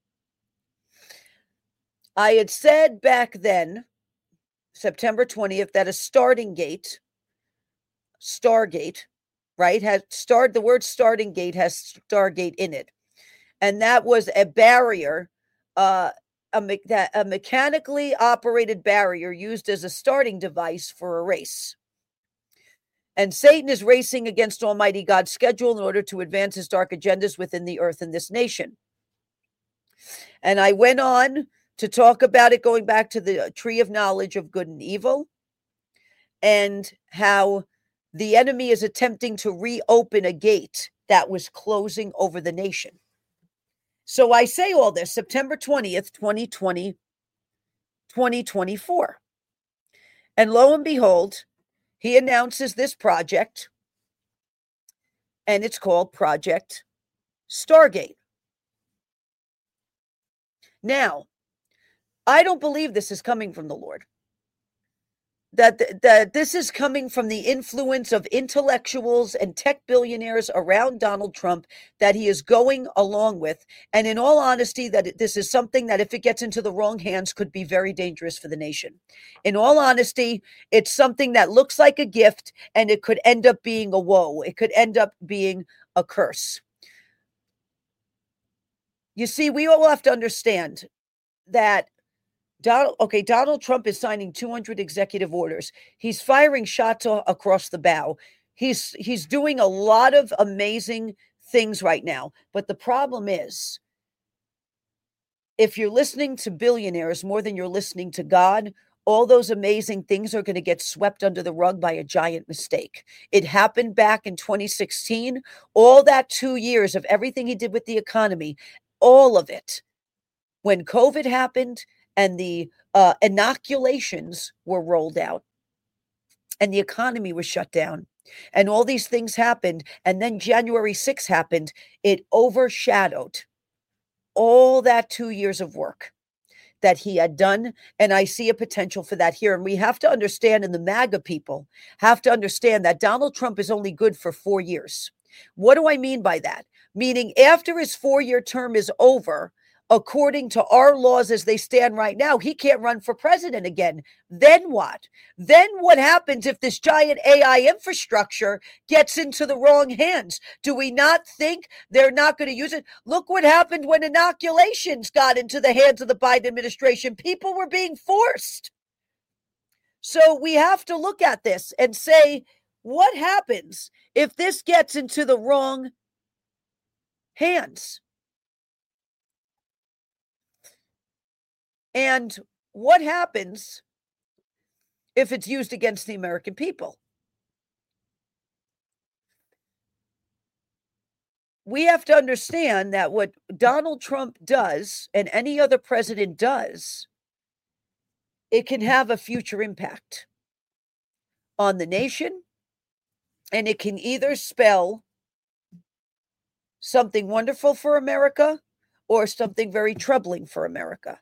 I had said back then, September twentieth, that a starting gate, Stargate, right, has start the word starting gate has Stargate in it, and that was a barrier, uh, a, me- that, a mechanically operated barrier used as a starting device for a race. And Satan is racing against Almighty God's schedule in order to advance his dark agendas within the earth and this nation. And I went on to talk about it, going back to the tree of knowledge of good and evil, and how the enemy is attempting to reopen a gate that was closing over the nation. So I say all this September twentieth, twenty twenty, twenty twenty-four. And lo and behold, he announces this project, and it's called Project Stargate. Now, I don't believe this is coming from the Lord. that that this is coming from the influence of intellectuals and tech billionaires around Donald Trump that he is going along with. And in all honesty, that this is something that if it gets into the wrong hands could be very dangerous for the nation. In all honesty, it's something that looks like a gift and it could end up being a woe. It could end up being a curse. You see, we all have to understand that Donald, okay, Donald Trump is signing two hundred executive orders. He's firing shots across the bow. He's he's doing a lot of amazing things right now. But the problem is, if you're listening to billionaires more than you're listening to God, all those amazing things are going to get swept under the rug by a giant mistake. It happened back in twenty sixteen. All that two years of everything he did with the economy, all of it, when COVID happened, and the uh, inoculations were rolled out and the economy was shut down and all these things happened. And then January sixth happened. It overshadowed all that two years of work that he had done. And I see a potential for that here. And we have to understand, and the MAGA people have to understand, that Donald Trump is only good for four years. What do I mean by that? Meaning after his four-year term is over, according to our laws as they stand right now, he can't run for president again. Then what? Then what happens if this giant A I infrastructure gets into the wrong hands? Do we not think they're not going to use it? Look what happened when inoculations got into the hands of the Biden administration. People were being forced. So we have to look at this and say, what happens if this gets into the wrong hands? And what happens if it's used against the American people? We have to understand that what Donald Trump does and any other president does, it can have a future impact on the nation, and it can either spell something wonderful for America or something very troubling for America.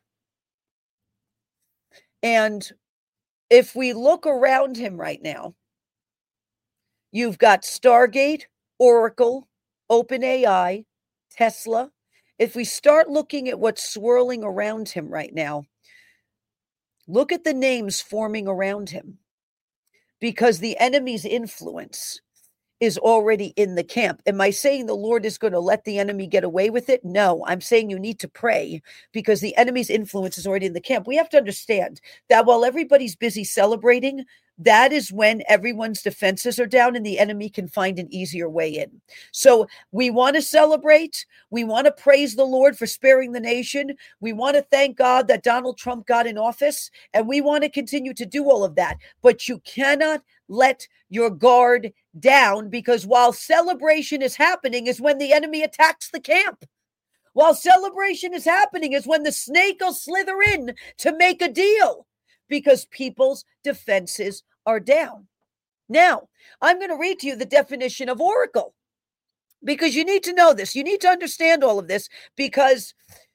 And if we look around him right now, you've got Stargate, Oracle, OpenAI, Tesla. If we start looking at what's swirling around him right now, look at the names forming around him, because the enemy's influence is already in the camp. Am I saying the Lord is going to let the enemy get away with it? No, I'm saying you need to pray, because the enemy's influence is already in the camp. We have to understand that while everybody's busy celebrating, that is when everyone's defenses are down and the enemy can find an easier way in. So we want to celebrate. We want to praise the Lord for sparing the nation. We want to thank God that Donald Trump got in office, and we want to continue to do all of that. But you cannot let your guard down, because while celebration is happening is when the enemy attacks the camp. While celebration is happening is when the snake will slither in to make a deal, because people's defenses are down. Now, I'm going to read to you the definition of oracle, because you need to know this. You need to understand all of this, because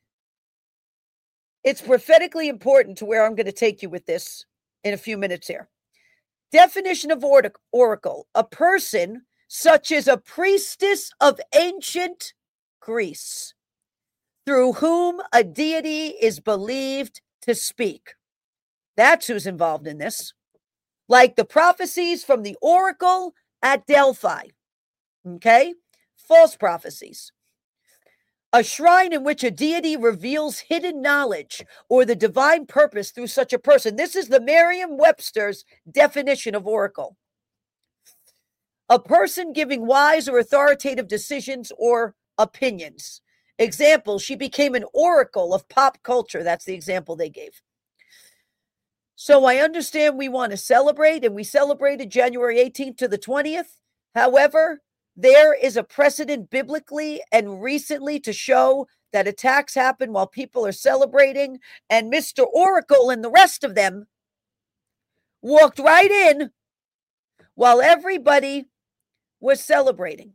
it's prophetically important to where I'm going to take you with this in a few minutes here. Definition of oracle: a person such as a priestess of ancient Greece, through whom a deity is believed to speak. That's who's involved in this. Like the prophecies from the oracle at Delphi. Okay? False prophecies. A shrine in which a deity reveals hidden knowledge or the divine purpose through such a person. This is the Merriam-Webster's definition of oracle. A person giving wise or authoritative decisions or opinions. Example, she became an oracle of pop culture. That's the example they gave. So I understand we want to celebrate, and we celebrated January eighteenth to the twentieth. However, there is a precedent biblically and recently to show that attacks happen while people are celebrating, and Mister Oracle and the rest of them walked right in while everybody was celebrating.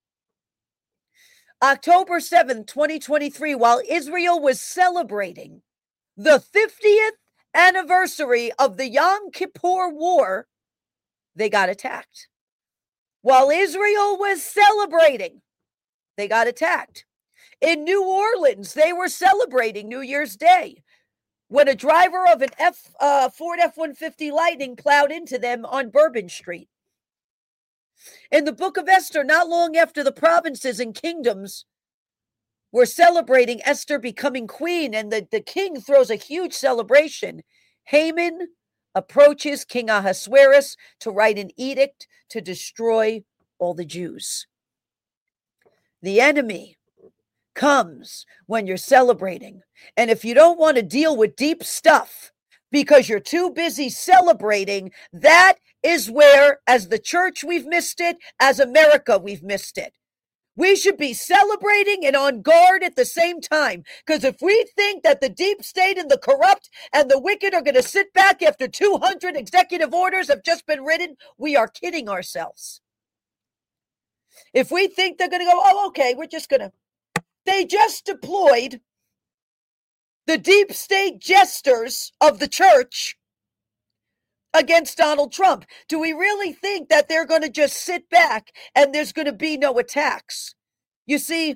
October seventh, twenty twenty-three, while Israel was celebrating the fiftieth anniversary of the Yom Kippur War, they got attacked. While Israel was celebrating, they got attacked. In New Orleans, they were celebrating New Year's Day when a driver of an F, uh, Ford F one fifty Lightning plowed into them on Bourbon Street. In the book of Esther, not long after the provinces and kingdoms were celebrating Esther becoming queen, and the, the king throws a huge celebration, Haman approaches King Ahasuerus to write an edict to destroy all the Jews. The enemy comes when you're celebrating. And if you don't want to deal with deep stuff because you're too busy celebrating, that is where, as the church, we've missed it. As America, we've missed it. We should be celebrating and on guard at the same time. Because if we think that the deep state and the corrupt and the wicked are going to sit back after two hundred executive orders have just been written, we are kidding ourselves. If we think they're going to go, oh, okay, we're just going to. They just deployed the deep state jesters of the church against Donald Trump. Do we really think that they're going to just sit back and there's going to be no attacks? You see,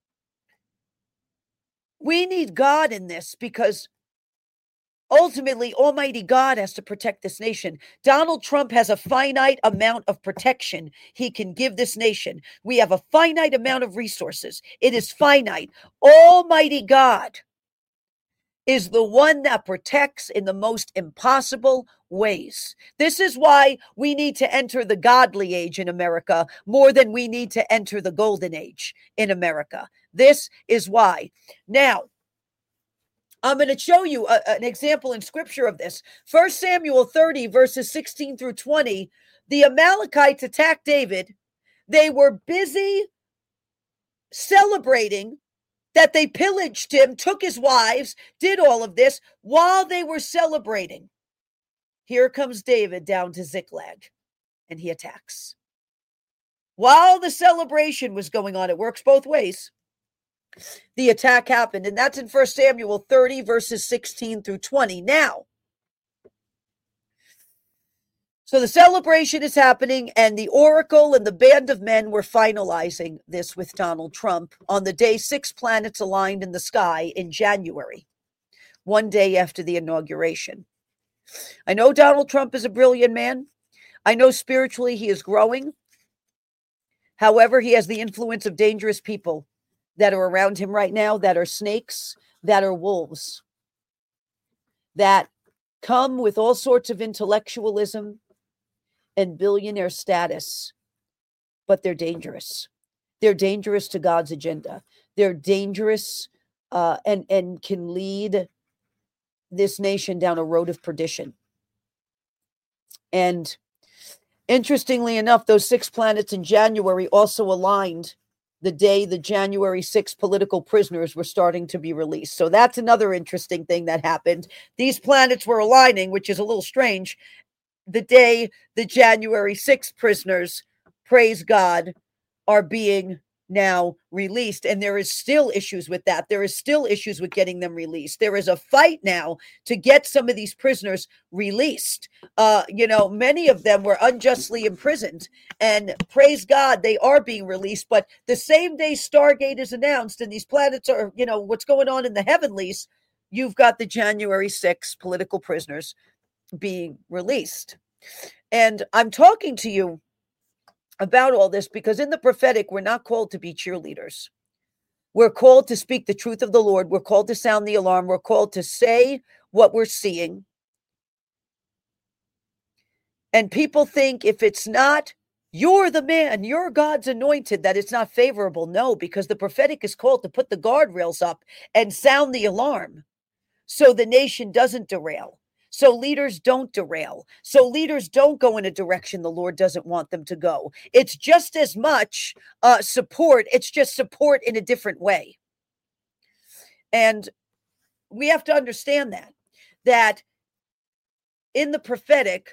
we need God in this because ultimately Almighty God has to protect this nation. Donald Trump has a finite amount of protection he can give this nation. We have a finite amount of resources. It is finite. Almighty God is the one that protects in the most impossible ways. This is why we need to enter the godly age in America more than we need to enter the golden age in America. This is why. Now, I'm going to show you a, an example in scripture of this. First Samuel thirty, verses sixteen through twenty. The Amalekites attacked David. They were busy celebrating that they pillaged him, took his wives, did all of this while they were celebrating. Here comes David down to Ziklag, and he attacks. While the celebration was going on, it works both ways. The attack happened, and that's in First Samuel thirty, verses sixteen through twenty. Now, so the celebration is happening, and the oracle and the band of men were finalizing this with Donald Trump on the day six planets aligned in the sky in January, one day after the inauguration. I know Donald Trump is a brilliant man. I know spiritually he is growing. However, he has the influence of dangerous people that are around him right now, that are snakes, that are wolves, that come with all sorts of intellectualism and billionaire status, but they're dangerous. They're dangerous to God's agenda. They're dangerous uh, and, and can lead this nation down a road of perdition. And interestingly enough, those six planets in January also aligned the day the January sixth political prisoners were starting to be released. So that's another interesting thing that happened. These planets were aligning, which is a little strange, the day the January sixth prisoners, praise God, are being now released. And there is still issues with that. There is still issues with getting them released. There is a fight now to get some of these prisoners released. Uh, you know, many of them were unjustly imprisoned, and praise God, they are being released. But the same day Stargate is announced and these planets are, you know, what's going on in the heavenlies, you've got the January sixth political prisoners being released. And I'm talking to you about all this because in the prophetic, we're not called to be cheerleaders. We're called to speak the truth of the Lord. We're called to sound the alarm. We're called to say what we're seeing. And people think if it's not, you're the man, you're God's anointed, that it's not favorable. No, because the prophetic is called to put the guardrails up and sound the alarm so the nation doesn't derail. So leaders don't derail. So leaders don't go in a direction the Lord doesn't want them to go. It's just as much uh, support. It's just support in a different way. And we have to understand that, that in the prophetic,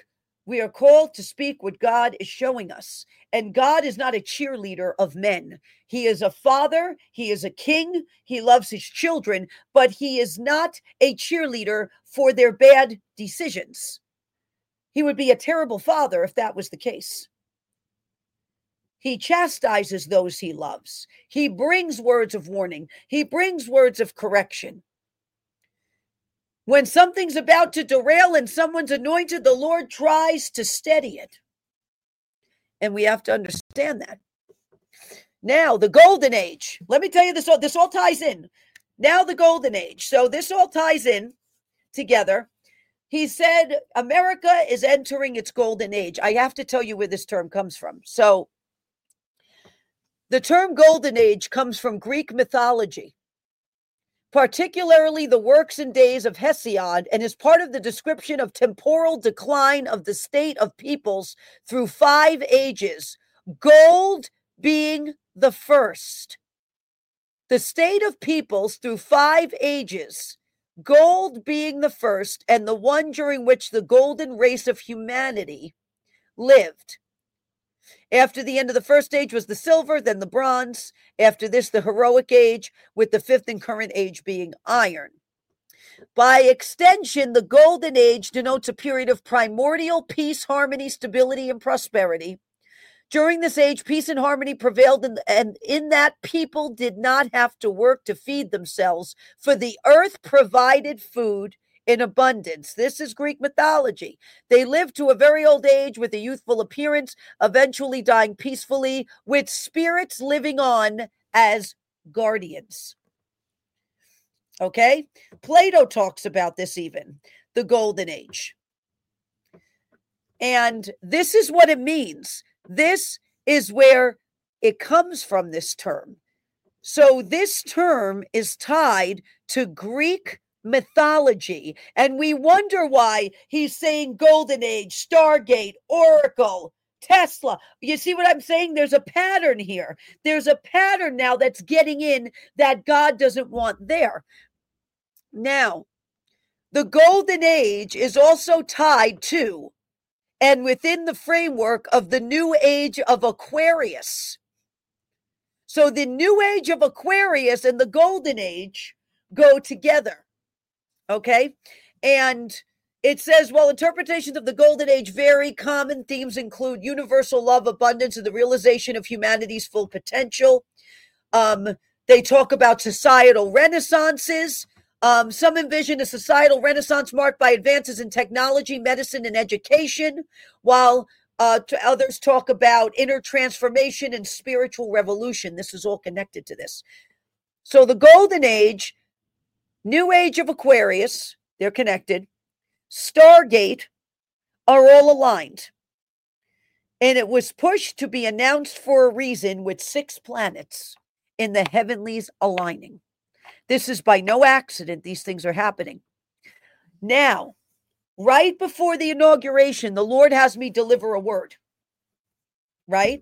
We are called to speak what God is showing us. And God is not a cheerleader of men. He is a father. He is a king. He loves his children, but he is not a cheerleader for their bad decisions. He would be a terrible father if that was the case. He chastises those he loves. He brings words of warning. He brings words of correction. When something's about to derail and someone's anointed, the Lord tries to steady it. And we have to understand that. Now, the golden age. Let me tell you this all, this all ties in. Now, the golden age. So this all ties in together. He said America is entering its golden age. I have to tell you where this term comes from. So the term golden age comes from Greek mythology, particularly the works and days of Hesiod, and is part of the description of temporal decline of the state of peoples through five ages, gold being the first. The state of peoples through five ages, gold being the first, and the one during which the golden race of humanity lived. After the end of the first age was the silver, then the bronze. After this, the heroic age, with the fifth and current age being iron. By extension, the golden age denotes a period of primordial peace, harmony, stability, and prosperity. During this age, peace and harmony prevailed, in, and in that people did not have to work to feed themselves, for the earth provided food in abundance. This is Greek mythology. They lived to a very old age with a youthful appearance, eventually dying peacefully, with spirits living on as guardians. Okay? Plato talks about this even, the golden age. And this is what it means. This is where it comes from, this term. So this term is tied to Greek mythology, and we wonder why he's saying golden age, Stargate, Oracle, Tesla. You see what I'm saying? There's a pattern here. There's a pattern now that's getting in that God doesn't want there. Now, the golden age is also tied to and within the framework of the new age of Aquarius. So the new age of Aquarius and the golden age go together. Okay? And it says, while interpretations of the golden age vary, common themes include universal love, abundance, and the realization of humanity's full potential. Um, they talk about societal renaissances. Um, some envision a societal renaissance marked by advances in technology, medicine, and education, while uh, to others talk about inner transformation and spiritual revolution. This is all connected to this. So the golden age, new age of Aquarius, they're connected. Stargate are all aligned. And it was pushed to be announced for a reason, with six planets in the heavenlies aligning. This is by no accident. These things are happening. Now, right before the inauguration, the Lord has me deliver a word. Right?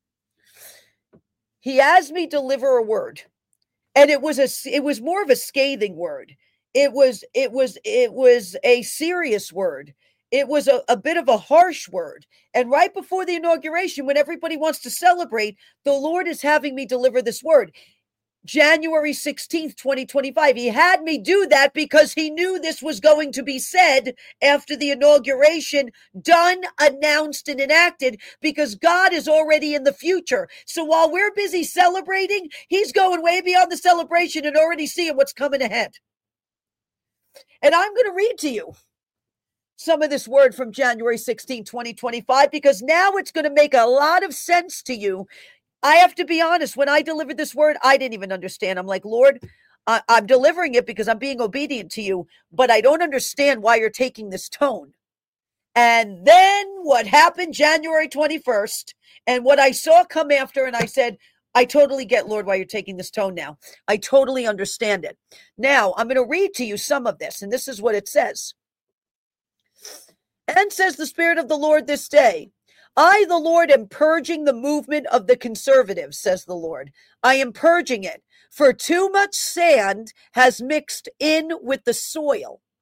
He has me deliver a word. And it was a it was more of a scathing word. It was it was it was a serious word. It was a, a bit of a harsh word. And right before the inauguration, when everybody wants to celebrate, the Lord is having me deliver this word. January sixteenth, twenty twenty-five. He had me do that because he knew this was going to be said after the inauguration, done, announced, and enacted, because God is already in the future. So while we're busy celebrating, he's going way beyond the celebration and already seeing what's coming ahead. And I'm going to read to you some of this word from January sixteenth, twenty twenty-five, because now it's going to make a lot of sense to you. I have to be honest, when I delivered this word, I didn't even understand. I'm like, Lord, uh, I'm delivering it because I'm being obedient to you, but I don't understand why you're taking this tone. And then what happened January twenty-first, and what I saw come after, and I said, I totally get, Lord, why you're taking this tone now. I totally understand it. Now, I'm going to read to you some of this, and this is what it says. And says the Spirit of the Lord this day, I, the Lord, am purging the movement of the conservatives, says the Lord. I am purging it, for too much sand has mixed in with the soil.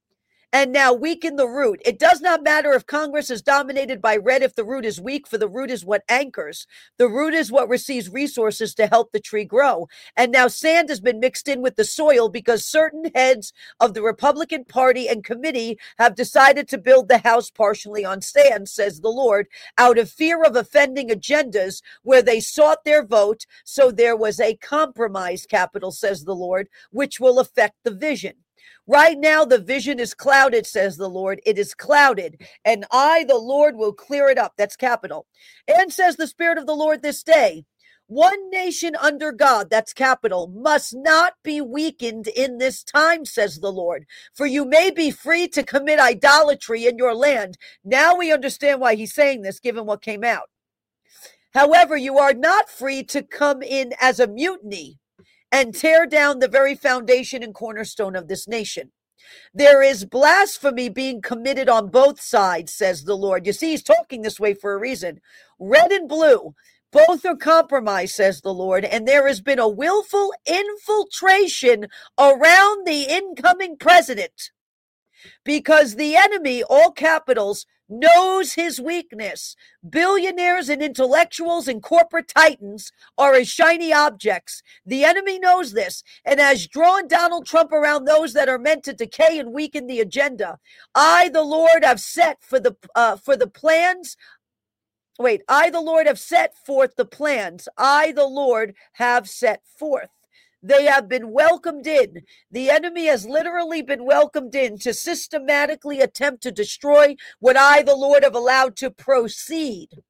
and now weaken the root. It does not matter if Congress is dominated by red if the root is weak, for the root is what anchors. The root is what receives resources to help the tree grow. And now sand has been mixed in with the soil because certain heads of the Republican Party and committee have decided to build the house partially on sand, says the Lord, out of fear of offending agendas where they sought their vote. So there was a compromise, capital, says the Lord, which will affect the vision. Right now, the vision is clouded, says the Lord. It is clouded, and I, the Lord, will clear it up. That's capital. And says the Spirit of the Lord this day, one nation under God, that's capital, must not be weakened in this time, says the Lord. For you may be free to commit idolatry in your land. Now we understand why he's saying this, given what came out. However, you are not free to come in as a mutiny and tear down the very foundation and cornerstone of this nation. There is blasphemy being committed on both sides, says the Lord. You see, he's talking this way for a reason. Red and blue, both are compromised, says the Lord, and there has been a willful infiltration around the incoming president because the enemy, all capitals, knows his weakness. Billionaires and intellectuals and corporate titans are as shiny objects. The enemy knows this and has drawn Donald Trump around those that are meant to decay and weaken the agenda. I, the Lord, have set for the uh, for the plans. Wait, I, the Lord, have set forth the plans. I, the Lord, have set forth. They have been welcomed in. The enemy has literally been welcomed in to systematically attempt to destroy what I, the Lord, have allowed to proceed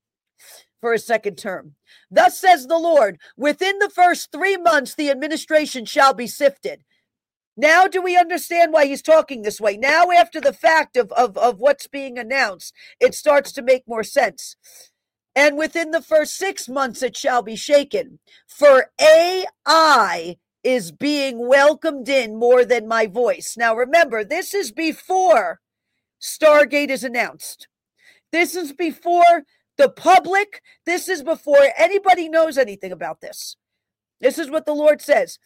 for a second term. Thus says the Lord, within the first three months, the administration shall be sifted. Now do we understand why he's talking this way? Now, after the fact of, of, of what's being announced, it starts to make more sense. And within the first six months, it shall be shaken. For A I is being welcomed in more than my voice. Now, remember, this is before Stargate is announced. This is before the public. This is before anybody knows anything about this. This is what the Lord says.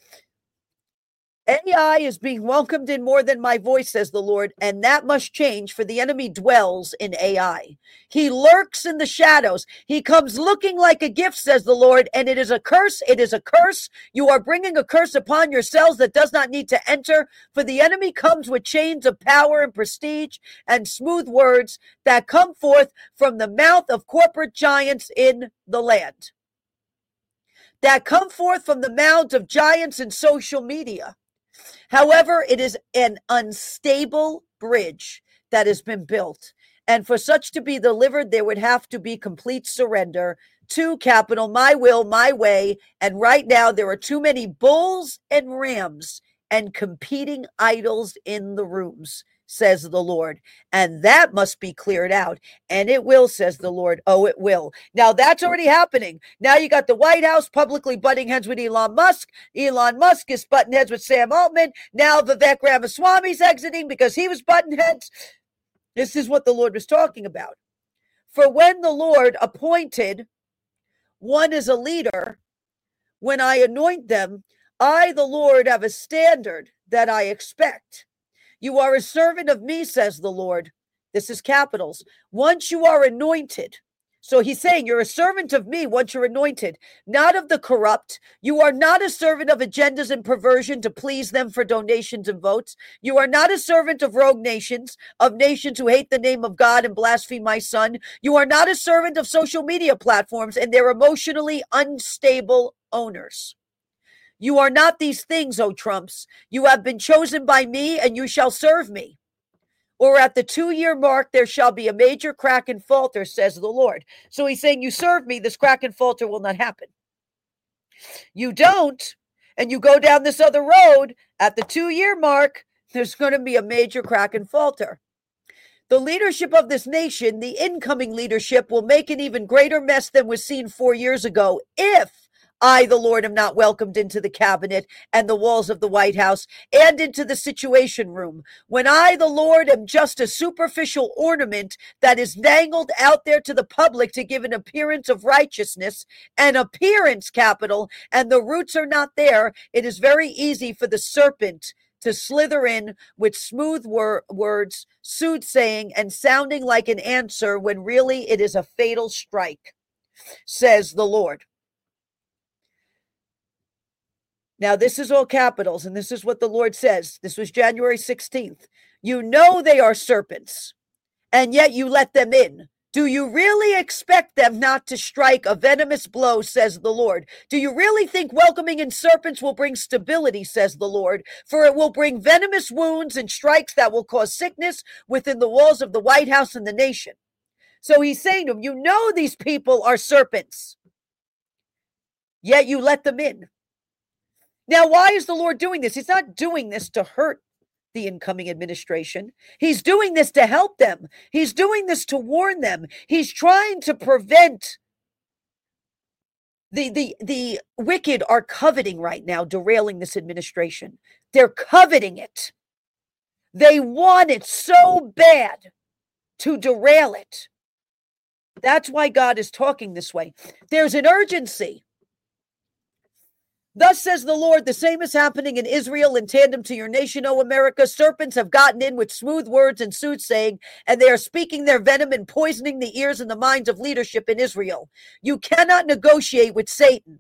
A I is being welcomed in more than my voice, says the Lord, and that must change, for the enemy dwells in A I. He lurks in the shadows. He comes looking like a gift, says the Lord, and it is a curse. It is a curse. You are bringing a curse upon yourselves that does not need to enter, for the enemy comes with chains of power and prestige and smooth words that come forth from the mouth of corporate giants in the land, that come forth from the mouths of giants in social media. However, it is an unstable bridge that has been built. And for such to be delivered, there would have to be complete surrender to capital, my will, my way. And right now, there are too many bulls and rams and competing idols in the rooms, says the Lord. And that must be cleared out. And it will, says the Lord. Oh, it will. Now, that's already happening. Now you got the White House publicly butting heads with Elon Musk. Elon Musk is butting heads with Sam Altman. Now Vivek Ramaswamy's exiting because he was butting heads. This is what the Lord was talking about. For when the Lord appointed one as a leader, when I anoint them, I, the Lord, have a standard that I expect. You are a servant of me, says the Lord. This is capitals. Once you are anointed. So he's saying you're a servant of me once you're anointed, not of the corrupt. You are not a servant of agendas and perversion to please them for donations and votes. You are not a servant of rogue nations, of nations who hate the name of God and blaspheme my son. You are not a servant of social media platforms and their emotionally unstable owners. You are not these things, O Trumps. You have been chosen by me, and you shall serve me. Or at the two-year mark, there shall be a major crack and falter, says the Lord. So he's saying, you serve me, this crack and falter will not happen. You don't, and you go down this other road, at the two-year mark, there's going to be a major crack and falter. The leadership of this nation, the incoming leadership, will make an even greater mess than was seen four years ago if I, the Lord, am not welcomed into the cabinet and the walls of the White House and into the Situation Room. When I, the Lord, am just a superficial ornament that is dangled out there to the public to give an appearance of righteousness, an appearance, capital, and the roots are not there, it is very easy for the serpent to slither in with smooth wor- words, soothsaying, and sounding like an answer when really it is a fatal strike, says the Lord. Now, this is all capitals, and this is what the Lord says. This was January sixteenth. You know they are serpents, and yet you let them in. Do you really expect them not to strike a venomous blow, says the Lord? Do you really think welcoming in serpents will bring stability, says the Lord? For it will bring venomous wounds and strikes that will cause sickness within the walls of the White House and the nation. So he's saying to them, you know these people are serpents, yet you let them in. Now, why is the Lord doing this? He's not doing this to hurt the incoming administration. He's doing this to help them. He's doing this to warn them. He's trying to prevent the the the wicked are coveting right now, derailing this administration. They're coveting it. They want it so bad to derail it. That's why God is talking this way. There's an urgency. Thus says the Lord, the same is happening in Israel in tandem to your nation, O America. Serpents have gotten in with smooth words and soothsaying, and they are speaking their venom and poisoning the ears and the minds of leadership in Israel. You cannot negotiate with Satan.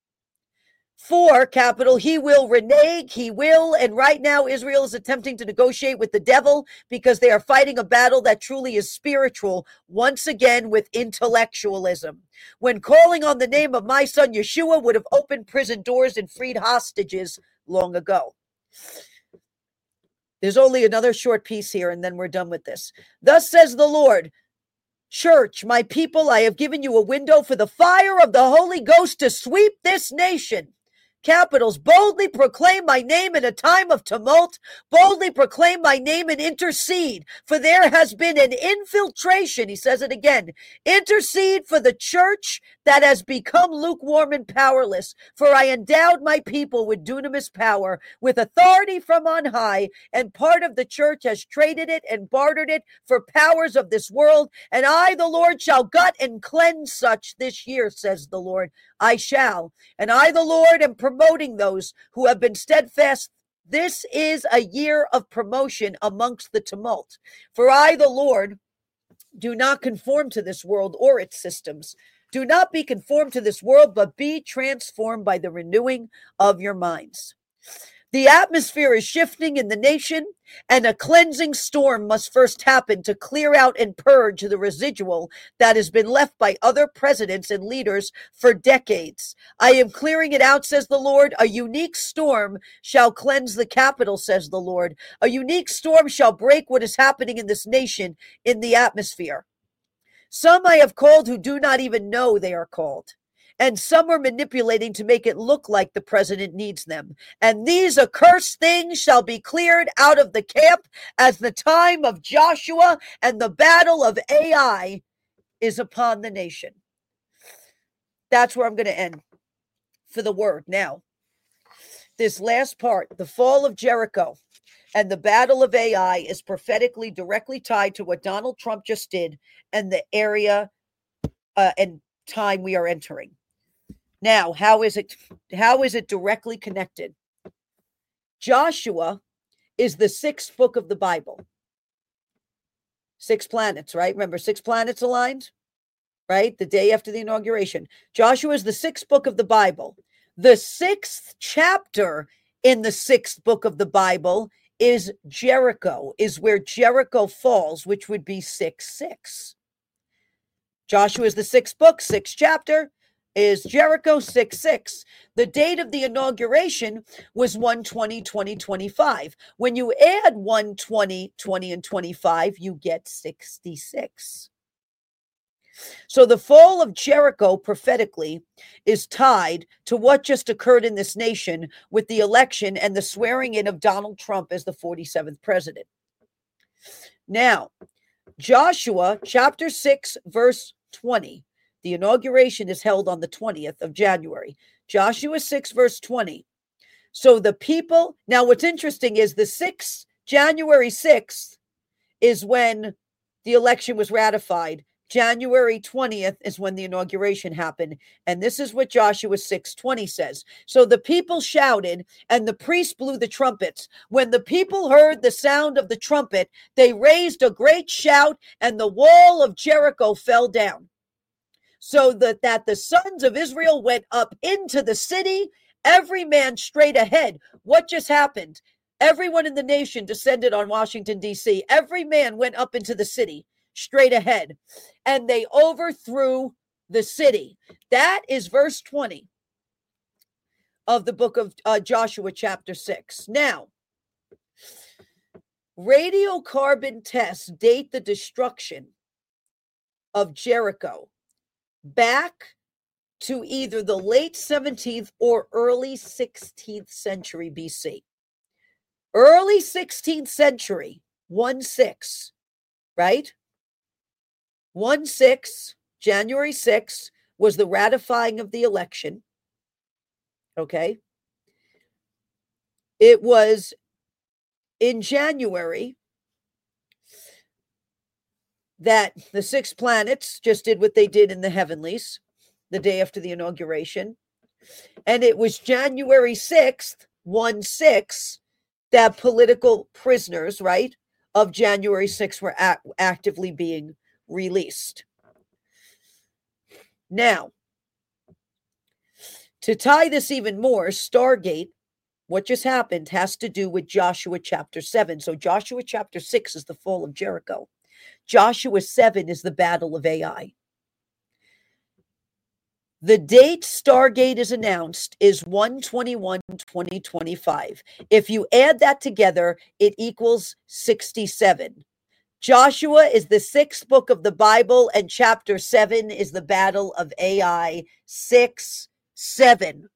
For, capital, he will renege, he will, and right now Israel is attempting to negotiate with the devil because they are fighting a battle that truly is spiritual, once again with intellectualism. When calling on the name of my son Yeshua would have opened prison doors and freed hostages long ago. There's only another short piece here, and then we're done with this. Thus says the Lord, church, my people, I have given you a window for the fire of the Holy Ghost to sweep this nation. Capitals, boldly proclaim my name in a time of tumult, boldly proclaim my name and intercede, for there has been an infiltration, he says it again, intercede for the church that has become lukewarm and powerless, for I endowed my people with dunamis power, with authority from on high, and part of the church has traded it and bartered it for powers of this world, and I, the Lord, shall gut and cleanse such this year, says the Lord. I shall, and I, the Lord, am promoting those who have been steadfast. This is a year of promotion amongst the tumult. For I, the Lord, do not conform to this world or its systems. Do not be conformed to this world, but be transformed by the renewing of your minds. The atmosphere is shifting in the nation, and a cleansing storm must first happen to clear out and purge the residual that has been left by other presidents and leaders for decades. I am clearing it out, says the Lord. A unique storm shall cleanse the capital, says the Lord. A unique storm shall break what is happening in this nation in the atmosphere. Some I have called who do not even know they are called. And some are manipulating to make it look like the president needs them. And these accursed things shall be cleared out of the camp as the time of Joshua and the battle of Ai is upon the nation. That's where I'm going to end for the word. Now, this last part, the fall of Jericho and the battle of Ai, is prophetically directly tied to what Donald Trump just did and the area uh, and time we are entering. Now, how is it how is it directly connected? Joshua is the sixth book of the Bible. Six planets, right? Remember, six planets aligned, right? The day after the inauguration. Joshua is the sixth book of the Bible. The sixth chapter in the sixth book of the Bible is Jericho, is where Jericho falls, which would be six six. Joshua is the sixth book, sixth chapter. Is Jericho six six. The date of the inauguration was one twenty twenty twenty-five. When you add one twenty, twenty, and twenty-five, you get sixty-six. So the fall of Jericho prophetically is tied to what just occurred in this nation with the election and the swearing in of Donald Trump as the forty-seventh president. Now, Joshua chapter six, verse twenty. The inauguration is held on the twentieth of January. Joshua six, verse twenty. So the people, now what's interesting is the sixth, January sixth, is when the election was ratified. January twentieth is when the inauguration happened. And this is what Joshua six twenty says. So the people shouted, and the priests blew the trumpets. When the people heard the sound of the trumpet, they raised a great shout, and the wall of Jericho fell down. So that, that the sons of Israel went up into the city, every man straight ahead. What just happened? Everyone in the nation descended on Washington, D C. Every man went up into the city straight ahead, and they overthrew the city. That is verse twenty of the book of uh, Joshua chapter six. Now, radiocarbon tests date the destruction of Jericho back to either the late seventeenth or early sixteenth century B C. Early sixteenth century, one six, right? one six, January sixth, was the ratifying of the election. Okay. It was in January that the six planets just did what they did in the heavenlies the day after the inauguration. And it was January sixth, one six, that political prisoners, right, of January sixth were act- actively being released. Now, to tie this even more, Stargate, what just happened, has to do with Joshua chapter seven. So Joshua chapter six is the fall of Jericho. Joshua seven is the battle of Ai. The date Stargate is announced is one twenty-one twenty twenty-five. If you add that together, it equals sixty-seven. Joshua is the sixth book of the Bible, and chapter seven is the battle of Ai. Six, seven.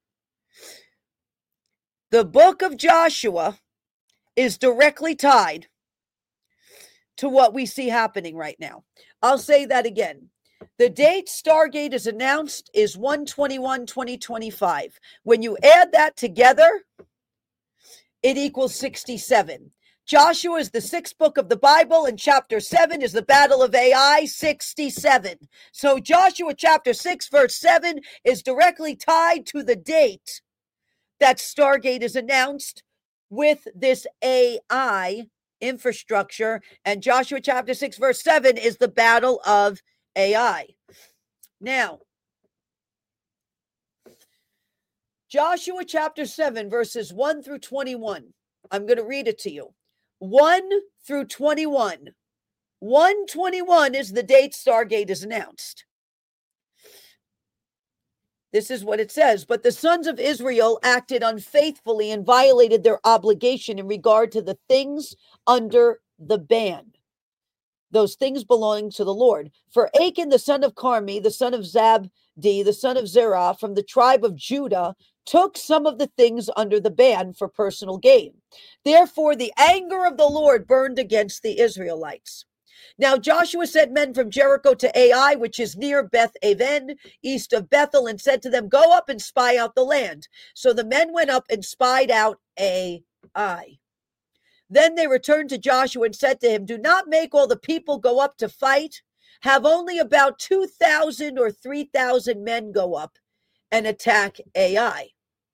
The book of Joshua is directly tied to what we see happening right now. I'll say that again. The date Stargate is announced is one twenty-one twenty twenty-five. When you add that together, it equals sixty-seven. Joshua is the sixth book of the Bible, and chapter seven is the battle of Ai, sixty-seven. So Joshua chapter six, verse seven is directly tied to the date that Stargate is announced with this A I infrastructure. And Joshua chapter six, verse seven is the battle of Ai. Now, Joshua chapter seven, verses one through twenty-one. I'm going to read it to you. one through twenty-one. one twenty-one is the date Stargate is announced. This is what it says. But the sons of Israel acted unfaithfully and violated their obligation in regard to the things under the ban. Those things belonging to the Lord. For Achan, the son of Carmi, the son of Zabdi, the son of Zerah, from the tribe of Judah, took some of the things under the ban for personal gain. Therefore, the anger of the Lord burned against the Israelites. Now Joshua sent men from Jericho to Ai, which is near Beth Aven, east of Bethel, and said to them, go up and spy out the land. So the men went up and spied out Ai. Then they returned to Joshua and said to him, do not make all the people go up to fight. Have only about two thousand or three thousand men go up and attack Ai.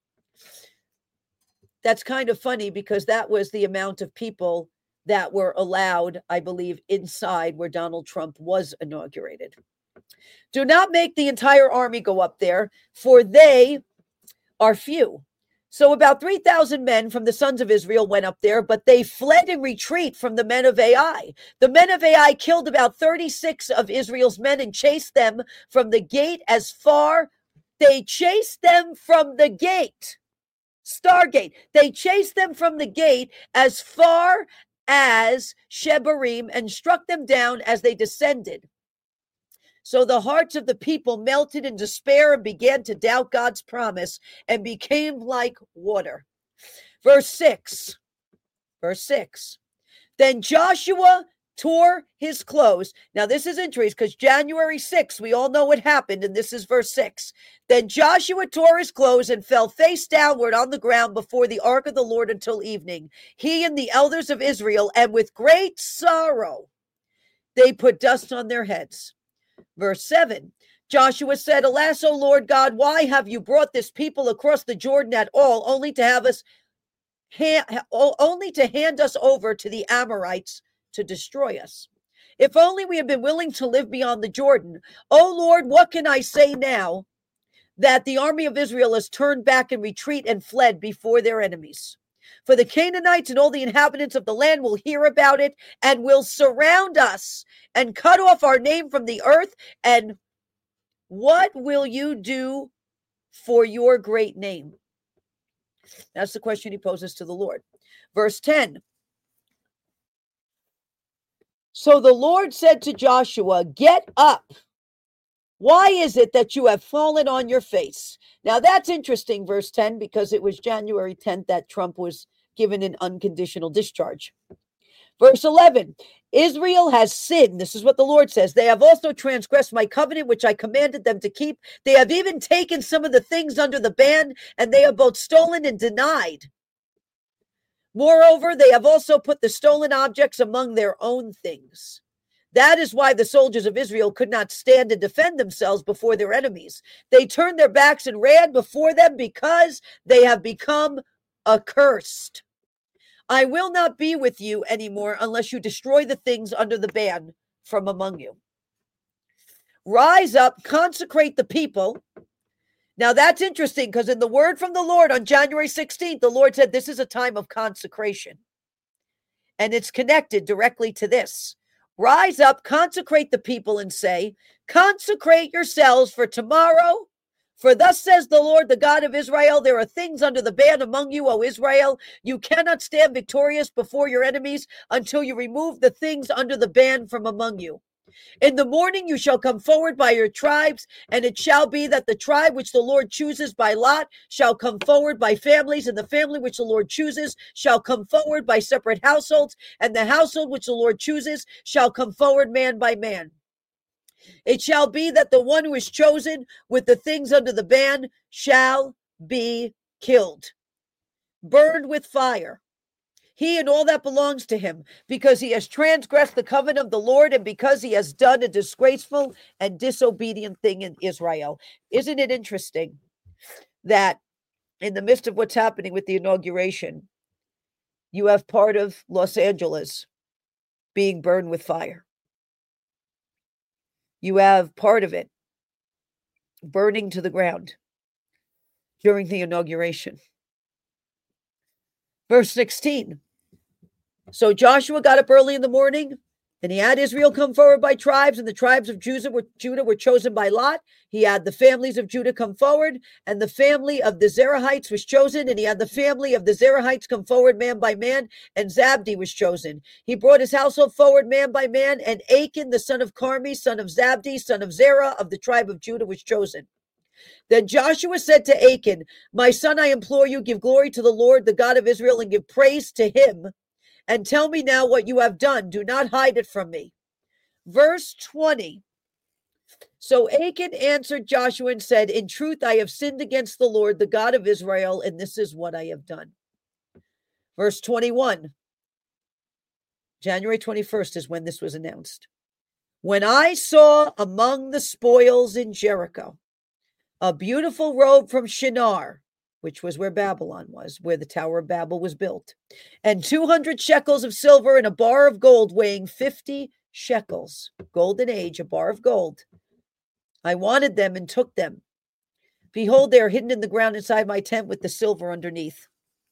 That's kind of funny because that was the amount of people that were allowed, I believe, inside where Donald Trump was inaugurated. Do not make the entire army go up there, for they are few. So about three thousand men from the sons of Israel went up there, but they fled in retreat from the men of Ai. The men of Ai killed about thirty-six of Israel's men and chased them from the gate as far. They chased them from the gate. Stargate. They chased them from the gate as far as Shebarim and struck them down as they descended. So the hearts of the people melted in despair and began to doubt God's promise and became like water. Verse six. Verse six. Then Joshua tore his clothes. Now this is interesting because January sixth, we all know what happened, and this is verse six. Then Joshua tore his clothes and fell face downward on the ground before the ark of the Lord until evening, he and the elders of Israel, and with great sorrow they put dust on their heads. Verse seven, Joshua said, Alas, O Lord God, why have you brought this people across the Jordan at all, only to have us, ha- only to hand us over to the Amorites to destroy us? If only we had been willing to live beyond the Jordan. O Lord, what can I say now that the army of Israel has turned back and retreat and fled before their enemies? For the Canaanites and all the inhabitants of the land will hear about it and will surround us and cut off our name from the earth. And what will you do for your great name? That's the question he poses to the Lord. Verse ten. So the Lord said to Joshua, get up. Why is it that you have fallen on your face? Now that's interesting, verse ten, because it was January tenth that Trump was given an unconditional discharge. Verse eleven, Israel has sinned. This is what the Lord says. They have also transgressed my covenant, which I commanded them to keep. They have even taken some of the things under the ban, and they have both stolen and denied. Moreover, they have also put the stolen objects among their own things. That is why the soldiers of Israel could not stand and defend themselves before their enemies. They turned their backs and ran before them because they have become accursed. I will not be with you anymore unless you destroy the things under the ban from among you. Rise up, consecrate the people. Now that's interesting because in the word from the Lord on January sixteenth, the Lord said this is a time of consecration. And it's connected directly to this. Rise up, consecrate the people and say, consecrate yourselves for tomorrow. For thus says the Lord, the God of Israel, there are things under the ban among you, O Israel. You cannot stand victorious before your enemies until you remove the things under the ban from among you. In the morning you shall come forward by your tribes, and it shall be that the tribe which the Lord chooses by lot shall come forward by families, and the family which the Lord chooses shall come forward by separate households, and the household which the Lord chooses shall come forward man by man. It shall be that the one who is chosen with the things under the ban shall be killed, burned with fire, he and all that belongs to him, because he has transgressed the covenant of the Lord and because he has done a disgraceful and disobedient thing in Israel. Isn't it interesting that in the midst of what's happening with the inauguration, you have part of Los Angeles being burned with fire? You have part of it burning to the ground during the inauguration. Verse sixteen. So Joshua got up early in the morning, and he had Israel come forward by tribes, and the tribes of Judah were, Judah were chosen by lot. He had the families of Judah come forward, and the family of the Zerahites was chosen, and he had the family of the Zerahites come forward man by man, and Zabdi was chosen. He brought his household forward man by man, and Achan, the son of Carmi, son of Zabdi, son of Zerah, of the tribe of Judah, was chosen. Then Joshua said to Achan, my son, I implore you, give glory to the Lord, the God of Israel, and give praise to him. And tell me now what you have done. Do not hide it from me. Verse twenty. So Achan answered Joshua and said, in truth, I have sinned against the Lord, the God of Israel, and this is what I have done. Verse twenty-one. January twenty-first is when this was announced. When I saw among the spoils in Jericho a beautiful robe from Shinar, which was where Babylon was, where the Tower of Babel was built, and two hundred shekels of silver and a bar of gold weighing fifty shekels, golden age, a bar of gold. I wanted them and took them. Behold, they are hidden in the ground inside my tent with the silver underneath.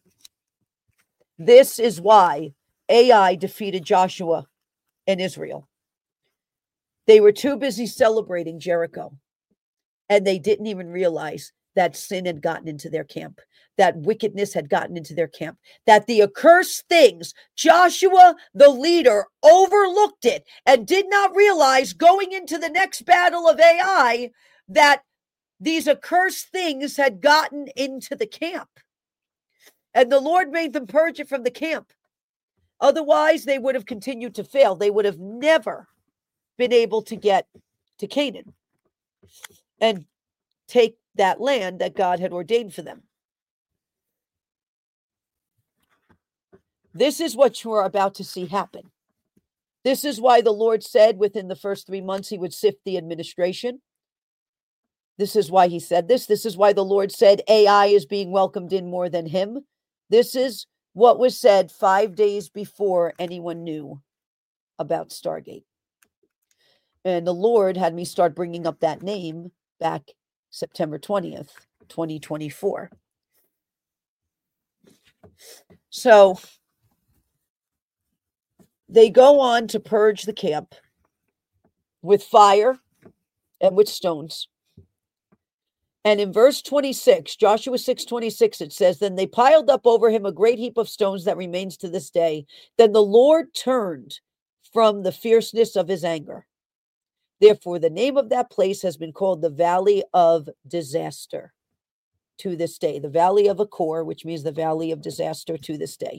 This is why Ai defeated Joshua and Israel. They were too busy celebrating Jericho, and they didn't even realize that sin had gotten into their camp, that wickedness had gotten into their camp, that the accursed things, Joshua, the leader, overlooked it and did not realize going into the next battle of Ai that these accursed things had gotten into the camp. And the Lord made them purge it from the camp. Otherwise, they would have continued to fail. They would have never been able to get to Canaan and take that land that God had ordained for them. This is what you are about to see happen. This is why the Lord said within the first three months he would sift the administration. This is why he said this. This is why the Lord said A I is being welcomed in more than him. This is what was said five days before anyone knew about Stargate. And the Lord had me start bringing up that name back September twentieth, twenty twenty-four. So they go on to purge the camp with fire and with stones. And in verse twenty-six, Joshua six twenty-six, it says, then they piled up over him a great heap of stones that remains to this day. Then the Lord turned from the fierceness of his anger. Therefore, the name of that place has been called the Valley of Disaster to this day. The Valley of Achor, which means the Valley of Disaster to this day.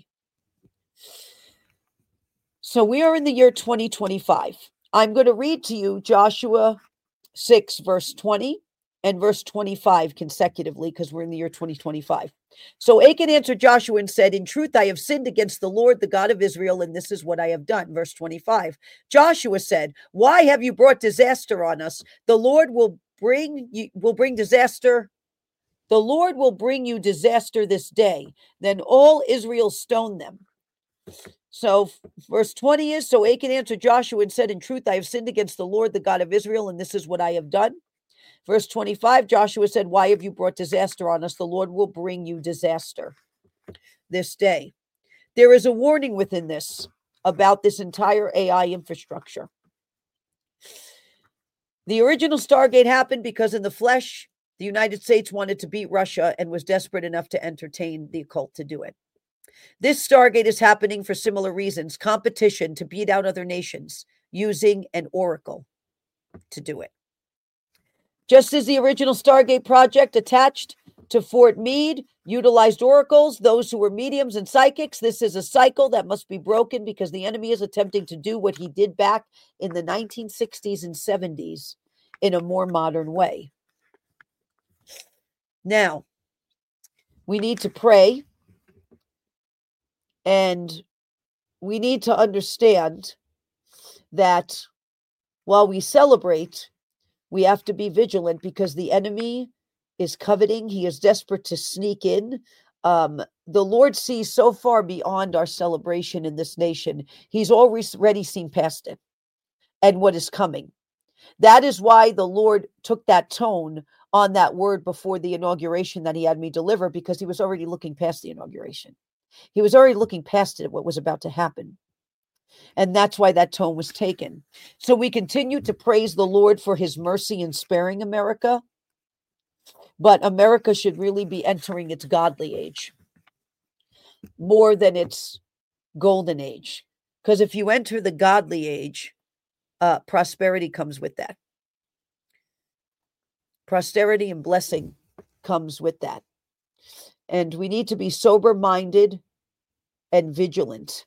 So we are in the year twenty twenty-five. I'm going to read to you Joshua six, verse twenty. And verse twenty-five consecutively, because we're in the year twenty twenty-five. So Achan answered Joshua and said, in truth, I have sinned against the Lord, the God of Israel, and this is what I have done. Verse twenty-five. Joshua said, why have you brought disaster on us? The Lord will bring you will bring disaster. The Lord will bring you disaster this day. Then all Israel stoned them. So verse twenty is, so Achan answered Joshua and said, in truth, I have sinned against the Lord, the God of Israel, and this is what I have done. Verse twenty-five, Joshua said, why have you brought disaster on us? The Lord will bring you disaster this day. There is a warning within this about this entire A I infrastructure. The original Stargate happened because in the flesh, the United States wanted to beat Russia and was desperate enough to entertain the occult to do it. This Stargate is happening for similar reasons, competition to beat out other nations using an oracle to do it. Just as the original Stargate project attached to Fort Meade utilized oracles, those who were mediums and psychics, this is a cycle that must be broken because the enemy is attempting to do what he did back in the nineteen sixties and seventies in a more modern way. Now, we need to pray, and we need to understand that while we celebrate, we have to be vigilant because the enemy is coveting. He is desperate to sneak in. Um, the Lord sees so far beyond our celebration in this nation. He's already seen past it and what is coming. That is why the Lord took that tone on that word before the inauguration that he had me deliver, because he was already looking past the inauguration. He was already looking past it, what was about to happen. And that's why that tone was taken. So we continue to praise the Lord for his mercy in sparing America. But America should really be entering its godly age more than its golden age. Because if you enter the godly age, uh, prosperity comes with that. Prosperity and blessing comes with that. And we need to be sober-minded and vigilant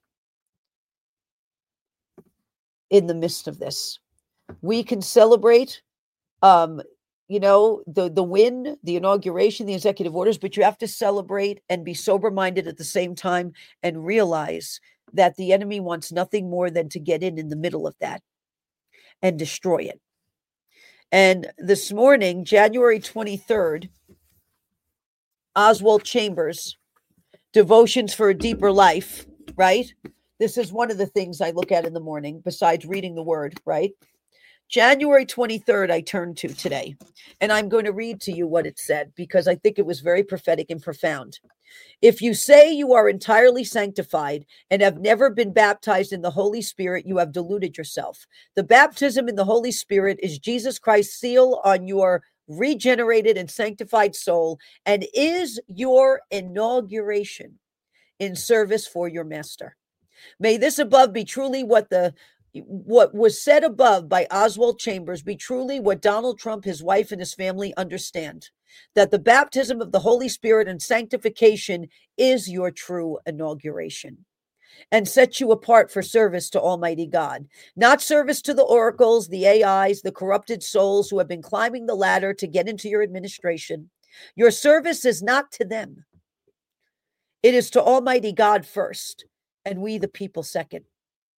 in the midst of this. We can celebrate, um, you know, the, the win, the inauguration, the executive orders, but you have to celebrate and be sober-minded at the same time and realize that the enemy wants nothing more than to get in in the middle of that and destroy it. And this morning, January twenty-third, Oswald Chambers, Devotions for a Deeper Life, right? This is one of the things I look at in the morning, besides reading the word, right? January twenty-third, I turned to today, and I'm going to read to you what it said because I think it was very prophetic and profound. If you say you are entirely sanctified and have never been baptized in the Holy Spirit, you have deluded yourself. The baptism in the Holy Spirit is Jesus Christ's seal on your regenerated and sanctified soul and is your inauguration in service for your master. May this above be truly what the what was said above by Oswald Chambers be truly what Donald Trump, his wife, and his family understand, that the baptism of the Holy Spirit and sanctification is your true inauguration and sets you apart for service to Almighty God, not service to the oracles, the A Is, the corrupted souls who have been climbing the ladder to get into your administration. Your service is not to them. It is to Almighty God first, and we the people second.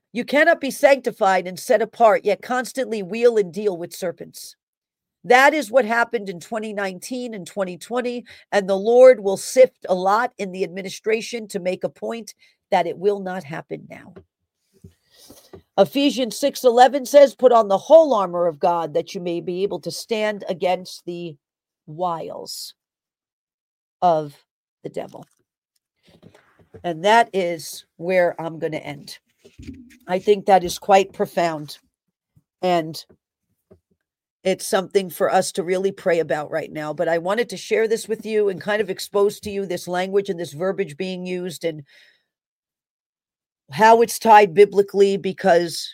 You cannot be sanctified and set apart, yet constantly wheel and deal with serpents. That is what happened in twenty nineteen and twenty twenty, and the Lord will sift a lot in the administration to make a point that it will not happen now. Ephesians six eleven says, put on the whole armor of God that you may be able to stand against the wiles of the devil. And that is where I'm going to end. I think that is quite profound. And it's something for us to really pray about right now. But I wanted to share this with you and kind of expose to you this language and this verbiage being used and how it's tied biblically, because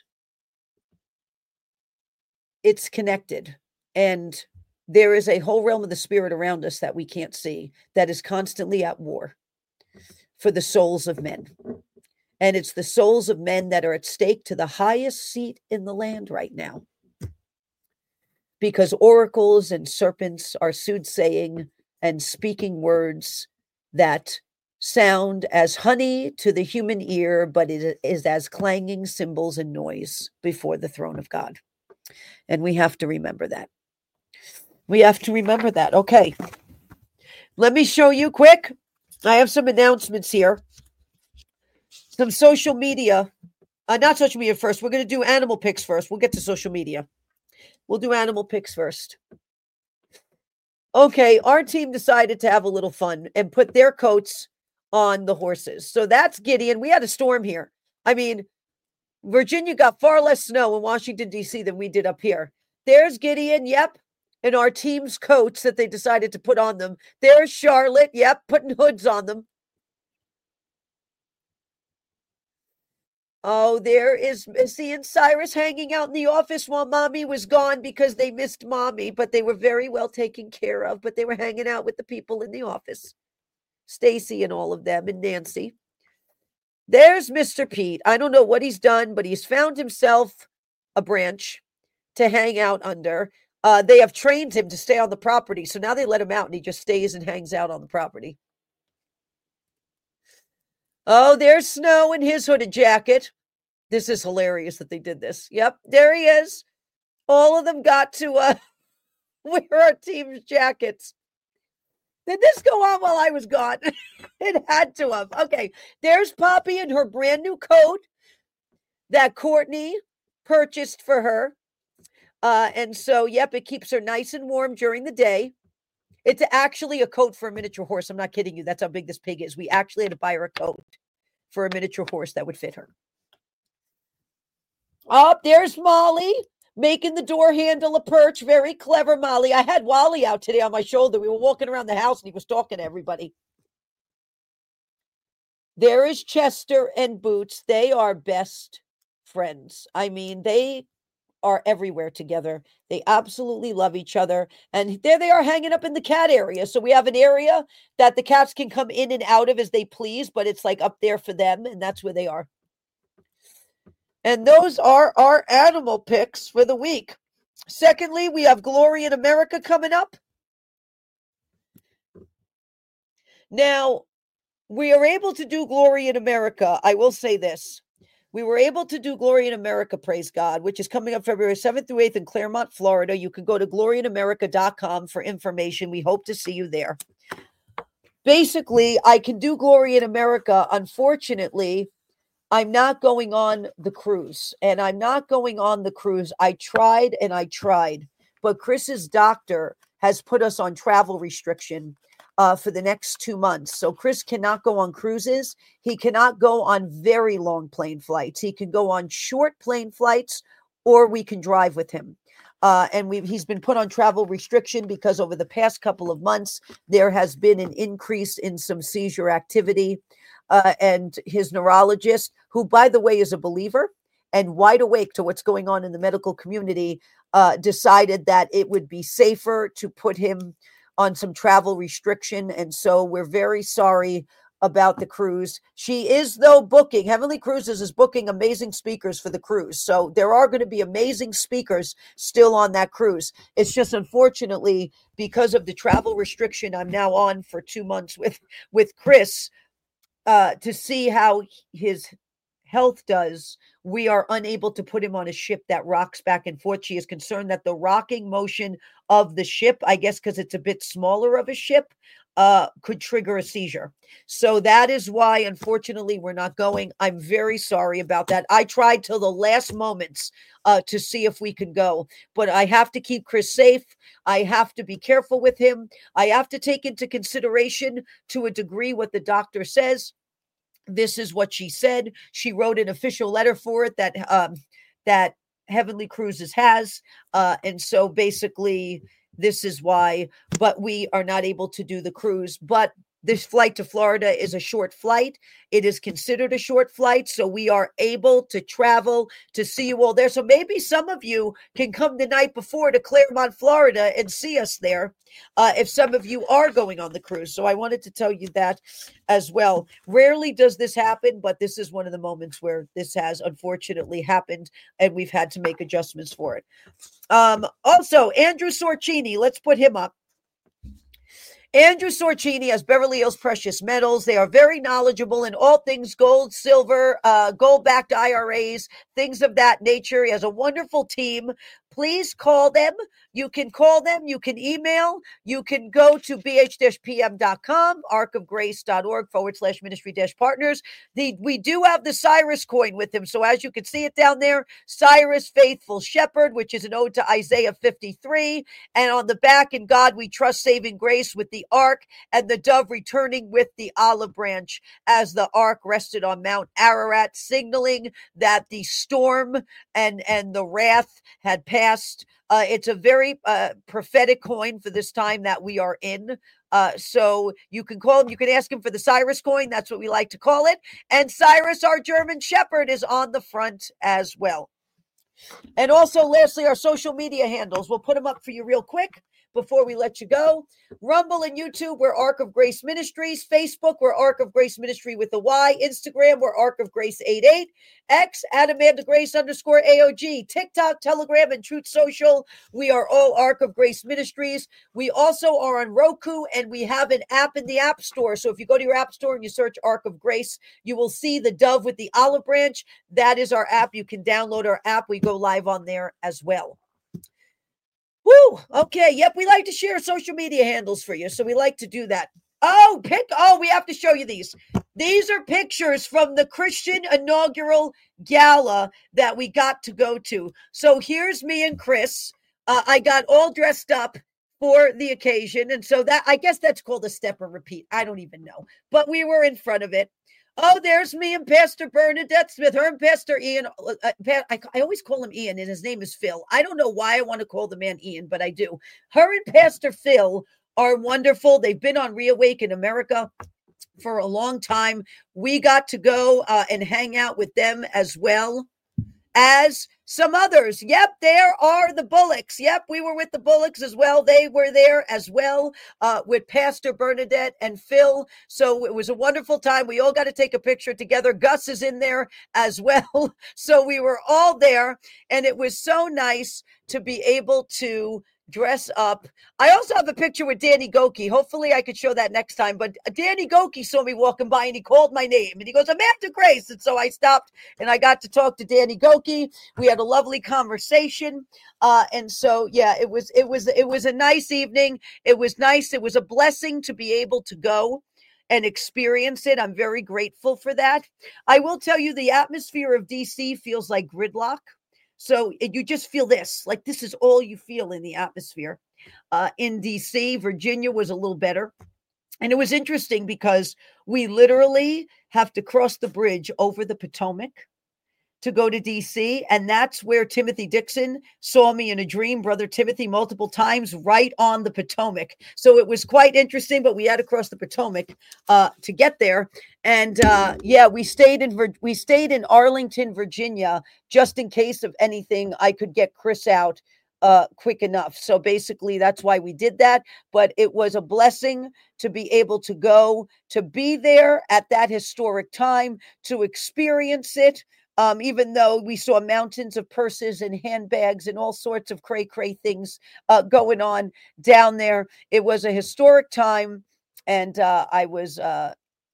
it's connected. And there is a whole realm of the spirit around us that we can't see that is constantly at war for the souls of men. And it's the souls of men that are at stake to the highest seat in the land right now. Because oracles and serpents are soothsaying and speaking words that sound as honey to the human ear, but it is as clanging cymbals and noise before the throne of God. And we have to remember that. We have to remember that. Okay. Let me show you quick. I have some announcements here. Some social media. Uh, not social media first. We're going to do animal pics first. We'll get to social media. We'll do animal pics first. Okay, our team decided to have a little fun and put their coats on the horses. So that's Gideon. We had a storm here. I mean, Virginia got far less snow in Washington, D C than we did up here. There's Gideon, yep, and our team's coats that they decided to put on them. There's Charlotte, yep, putting hoods on them. Oh, there is Missy and Cyrus hanging out in the office while Mommy was gone because they missed Mommy, but they were very well taken care of, but they were hanging out with the people in the office. Stacy and all of them, and Nancy. There's Mister Pete. I don't know what he's done, but he's found himself a branch to hang out under. Uh, they have trained him to stay on the property, so now they let him out, and he just stays and hangs out on the property. Oh, there's Snow in his hooded jacket. This is hilarious that they did this. Yep, there he is. All of them got to uh, wear our team's jackets. Did this go on while I was gone? It had to have. Okay, there's Poppy in her brand new coat that Courtney purchased for her. Uh, and so, yep, it keeps her nice and warm during the day. It's actually a coat for a miniature horse. I'm not kidding you. That's how big this pig is. We actually had to buy her a coat for a miniature horse that would fit her. Oh, there's Molly making the door handle a perch. Very clever, Molly. I had Wally out today on my shoulder. We were walking around the house and he was talking to everybody. There is Chester and Boots. They are best friends. I mean, they are everywhere together. They absolutely love each other. And there they are hanging up in the cat area. So we have an area that the cats can come in and out of as they please, but it's like up there for them. And that's where they are. And those are our animal picks for the week. Secondly, we have Glory in America coming up. Now, we are able to do Glory in America. I will say this. We were able to do Glory in America, praise God, which is coming up February seventh through eighth in Claremont, Florida. You can go to glory in america dot com for information. We hope to see you there. Basically, I can do Glory in America. Unfortunately, I'm not going on the cruise, and I'm not going on the cruise. I tried and I tried, but Chris's doctor has put us on travel restriction uh, for the next two months. So Chris cannot go on cruises. He cannot go on very long plane flights. He can go on short plane flights, or we can drive with him. Uh, and we he's been put on travel restriction because over the past couple of months, there has been an increase in some seizure activity. Uh, and his neurologist, who, by the way, is a believer and wide awake to what's going on in the medical community, uh, decided that it would be safer to put him on some travel restriction. And so we're very sorry about the cruise. She is, though, booking. Heavenly Cruises is booking amazing speakers for the cruise. So there are going to be amazing speakers still on that cruise. It's just, unfortunately, because of the travel restriction I'm now on for two months with, with Chris, Uh, to see how his health does, we are unable to put him on a ship that rocks back and forth. She is concerned that the rocking motion of the ship, I guess because it's a bit smaller of a ship, uh, could trigger a seizure. So that is why, unfortunately, we're not going. I'm very sorry about that. I tried till the last moments uh, to see if we could go, but I have to keep Chris safe. I have to be careful with him. I have to take into consideration to a degree what the doctor says. This is what she said. She wrote an official letter for it that um, that Heavenly Cruises has. Uh, and so basically, this is why, but we are not able to do the cruise. But this flight to Florida is a short flight. It is considered a short flight, so we are able to travel to see you all there. So maybe some of you can come the night before to Claremont, Florida, and see us there uh, if some of you are going on the cruise. So I wanted to tell you that as well. Rarely does this happen, but this is one of the moments where this has unfortunately happened, and we've had to make adjustments for it. Um, also, Andrew Sorcini, let's put him up. Andrew Sorcini has Beverly Hills Precious Metals. They are very knowledgeable in all things gold, silver, uh, gold-backed I R As, things of that nature. He has a wonderful team. Please call them. You can call them. You can email. You can go to b h dash p m dot com, arkofgrace.org forward slash ministry dash partners. The, we do have the Cyrus coin with him. So as you can see it down there, Cyrus Faithful Shepherd, which is an ode to Isaiah fifty-three. And on the back, in God we trust, saving grace, with the ark and the dove returning with the olive branch as the ark rested on Mount Ararat, signaling that the storm and, and the wrath had passed. Uh, it's a very uh, prophetic coin for this time that we are in. Uh, so you can call him. You can ask him for the Cyrus coin. That's what we like to call it. And Cyrus, our German Shepherd, is on the front as well. And also, lastly, our social media handles. We'll put them up for you real quick before we let you go. Rumble and YouTube, we're Ark of Grace Ministries. Facebook, we're Ark of Grace Ministry with a Y. Instagram, we're Ark of Grace eighty-eight. X, at Amanda Grace underscore A O G. TikTok, Telegram, and Truth Social, we are all Ark of Grace Ministries. We also are on Roku, and we have an app in the App Store. So if you go to your App Store and you search Ark of Grace, you will see the dove with the olive branch. That is our app. You can download our app. We go live on there as well. Woo! Okay, yep, we like to share social media handles for you, so we like to do that. Oh, pick, oh, we have to show you these. These are pictures from the Christian inaugural gala that we got to go to. So here's me and Chris. Uh, I got all dressed up for the occasion, and so that, I guess that's called a step or repeat. I don't even know, but we were in front of it. Oh, there's me and Pastor Bernadette Smith, her and Pastor Ian. Uh, I, I always call him Ian, and his name is Phil. I don't know why I want to call the man Ian, but I do. Her and Pastor Phil are wonderful. They've been on Reawaken America for a long time. We got to go uh, and hang out with them as well as some others. Yep, there are the Bullocks. Yep, we were with the Bullocks as well. They were there as well uh, with Pastor Bernadette and Phil. So it was a wonderful time. We all got to take a picture together. Gus is in there as well. So we were all there, and it was so nice to be able to dress up. I also have a picture with Danny Goki. Hopefully I could show that next time. But Danny Goki saw me walking by and he called my name and he goes, Amanda Grace. And so I stopped and I got to talk to Danny Goki. We had a lovely conversation. Uh, and so, yeah, it was, it was, it was a nice evening. It was nice. It was a blessing to be able to go and experience it. I'm very grateful for that. I will tell you, the atmosphere of D C feels like gridlock. So you just feel this, like this is all you feel in the atmosphere. Uh, in D C, Virginia was a little better. And it was interesting because we literally have to cross the bridge over the Potomac to go to D C. And that's where Timothy Dixon saw me in a dream, Brother Timothy, multiple times, right on the Potomac. So it was quite interesting, but we had to cross the Potomac uh, to get there. And uh, yeah, we stayed in we stayed in Arlington, Virginia, just in case of anything. I could get Chris out uh, quick enough. So basically, that's why we did that. But it was a blessing to be able to go, to be there at that historic time, to experience it. Um, even though we saw mountains of purses and handbags and all sorts of cray-cray things uh, going on down there. It was a historic time, and uh, I was uh,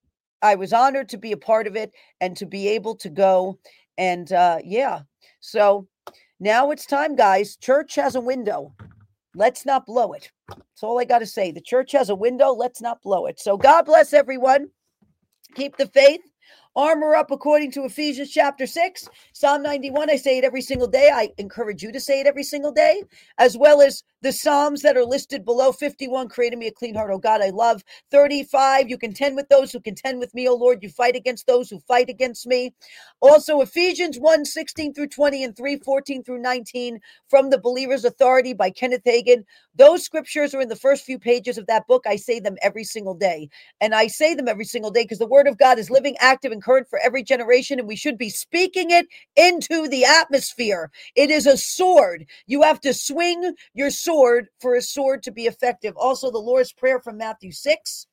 I was honored to be a part of it and to be able to go. And uh, yeah, so now it's time, guys. Church has a window. Let's not blow it. That's all I got to say. The church has a window. Let's not blow it. So God bless everyone. Keep the faith. Armor up according to Ephesians chapter six, Psalm ninety-one. I say it every single day. I encourage you to say it every single day, as well as the Psalms that are listed below. fifty-one, created me a clean heart, oh God, I love. thirty-five, you contend with those who contend with me, oh Lord. You fight against those who fight against me. Also, Ephesians one, sixteen through twenty and three, fourteen through nineteen from the Believer's Authority by Kenneth Hagin. Those scriptures are in the first few pages of that book. I say them every single day. And I say them every single day because the word of God is living, active, and current for every generation, and we should be speaking it into the atmosphere. It is a sword. You have to swing your sword for a sword to be effective. Also, the Lord's Prayer from Matthew six.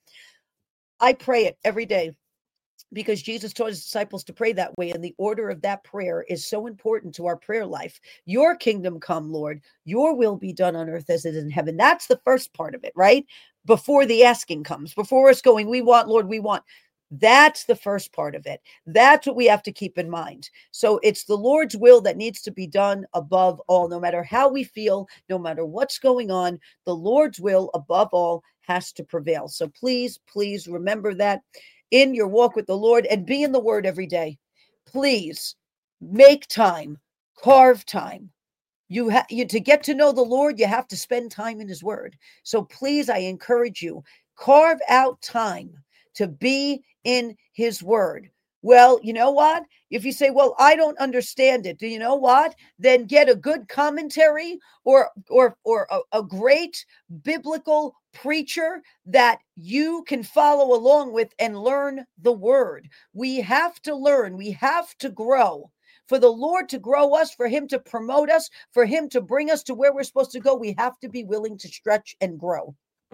I pray it every day because Jesus taught his disciples to pray that way, and the order of that prayer is so important to our prayer life. Your kingdom come, Lord. Your will be done on earth as it is in heaven. That's the first part of it, right? Before the asking comes, before us going, we want, Lord, we want. That's the first part of it. That's what we have to keep in mind. So it's the Lord's will that needs to be done above all, no matter how we feel, no matter what's going on, the Lord's will above all has to prevail. So please, please remember that in your walk with the Lord, and be in the word every day. Please make time, carve time. You have you to get to know the Lord, you have to spend time in his word. So please, I encourage you, carve out time to be in his word. Well, you know what? If you say, well, I don't understand it, do you know what? Then get a good commentary or or or a, a great biblical preacher that you can follow along with and learn the word. We have to learn. We have to grow. For the Lord to grow us, for him to promote us, for him to bring us to where we're supposed to go, we have to be willing to stretch and grow.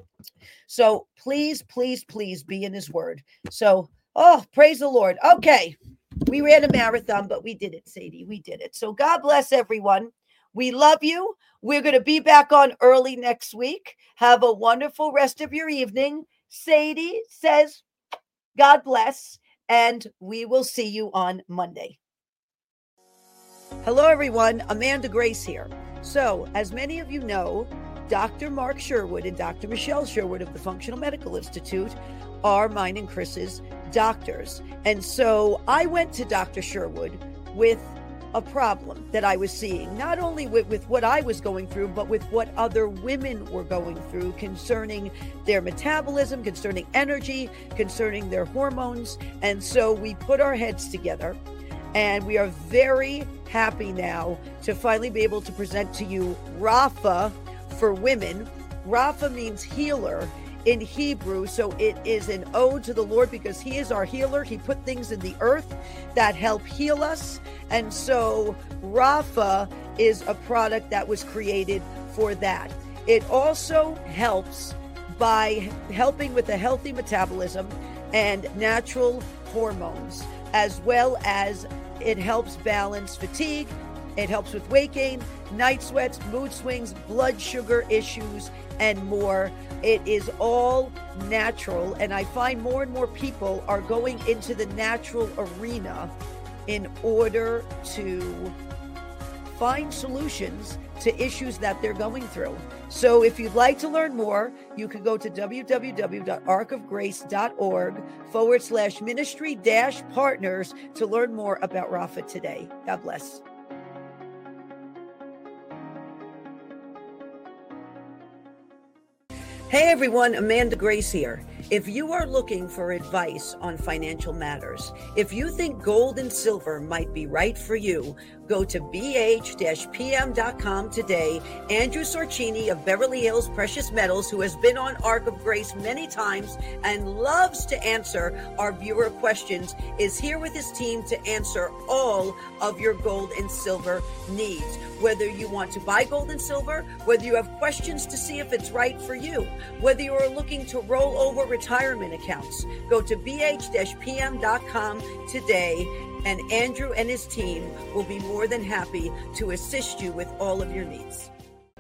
So please, please, please be in his word. So, oh, praise the Lord. Okay. We ran a marathon, but we did it, Sadie. We did it. So God bless everyone. We love you. We're going to be back on early next week. Have a wonderful rest of your evening. Sadie says, God bless, and we will see you on Monday. Hello, everyone. Amanda Grace here. So, as many of you know, Doctor Mark Sherwood and Doctor Michelle Sherwood of the Functional Medical Institute are mine and Chris's doctors. And so I went to Doctor Sherwood with a problem that I was seeing, not only with, with what I was going through, but with what other women were going through concerning their metabolism, concerning energy, concerning their hormones. And so we put our heads together, and we are very happy now to finally be able to present to you Rapha for women. Rapha means healer in Hebrew, so it is an ode to the Lord because he is our healer. He put things in the earth that help heal us, and so Rapha is a product that was created for that. It also helps by helping with a healthy metabolism and natural hormones, as well as it helps balance fatigue. It helps with weight gain, night sweats, mood swings, blood sugar issues, and more. It is all natural, and I find more and more people are going into the natural arena in order to find solutions to issues that they're going through. So if you'd like to learn more, you can go to www.arkofgrace.org forward slash ministry dash partners to learn more about Rapha today. God bless. Hey everyone, Amanda Grace here. If you are looking for advice on financial matters, if you think gold and silver might be right for you, go to b h dash p m dot com today. Andrew Sorcini of Beverly Hills Precious Metals, who has been on Ark of Grace many times and loves to answer our viewer questions, is here with his team to answer all of your gold and silver needs. Whether you want to buy gold and silver, whether you have questions to see if it's right for you, whether you are looking to roll over retirement accounts, go to b h dash p m dot com today, and Andrew and his team will be more than happy to assist you with all of your needs.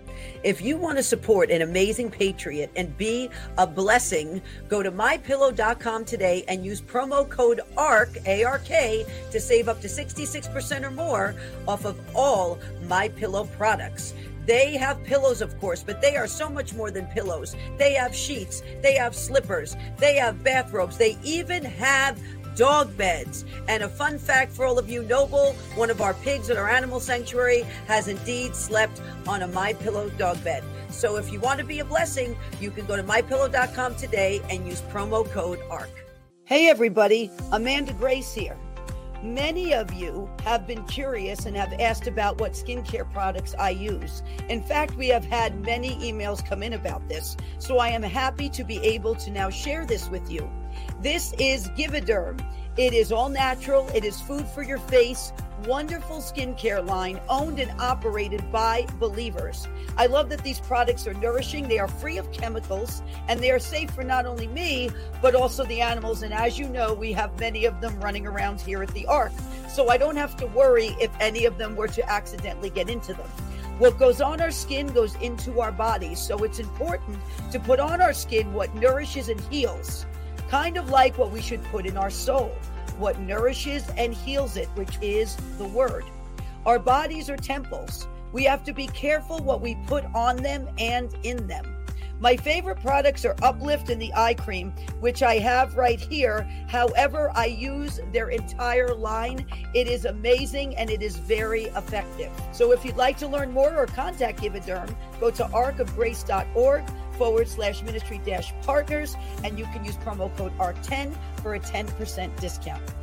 If you want to support an amazing patriot and be a blessing, go to my pillow dot com today and use promo code ARK, A R K, to save up to sixty-six percent or more off of all MyPillow products. They have pillows, of course, but they are so much more than pillows. They have sheets, they have slippers, they have bathrobes, they even have dog beds. And a fun fact for all of you, Noble, one of our pigs at our animal sanctuary, has indeed slept on a MyPillow dog bed. So if you want to be a blessing, you can go to my pillow dot com today and use promo code ARK. Hey everybody, Amanda Grace here. Many of you have been curious and have asked about what skincare products I use. In fact, we have had many emails come in about this, so I am happy to be able to now share this with you. This is Givauderm. It is all natural. It is food for your face. Wonderful skincare line owned and operated by believers. I love that these products are nourishing. They are free of chemicals and they are safe for not only me, but also the animals. And as you know, we have many of them running around here at the Ark. So I don't have to worry if any of them were to accidentally get into them. What goes on our skin goes into our bodies. So it's important to put on our skin what nourishes and heals. Kind of like what we should put in our soul, what nourishes and heals it, which is the word. Our bodies are temples. We have to be careful what we put on them and in them. My favorite products are Uplift and the eye cream, which I have right here. However, I use their entire line. It is amazing and it is very effective. So if you'd like to learn more or contact Givauderm, go to arkofgrace.org forward slash ministry dash partners, and you can use promo code A R K ten for a ten percent discount.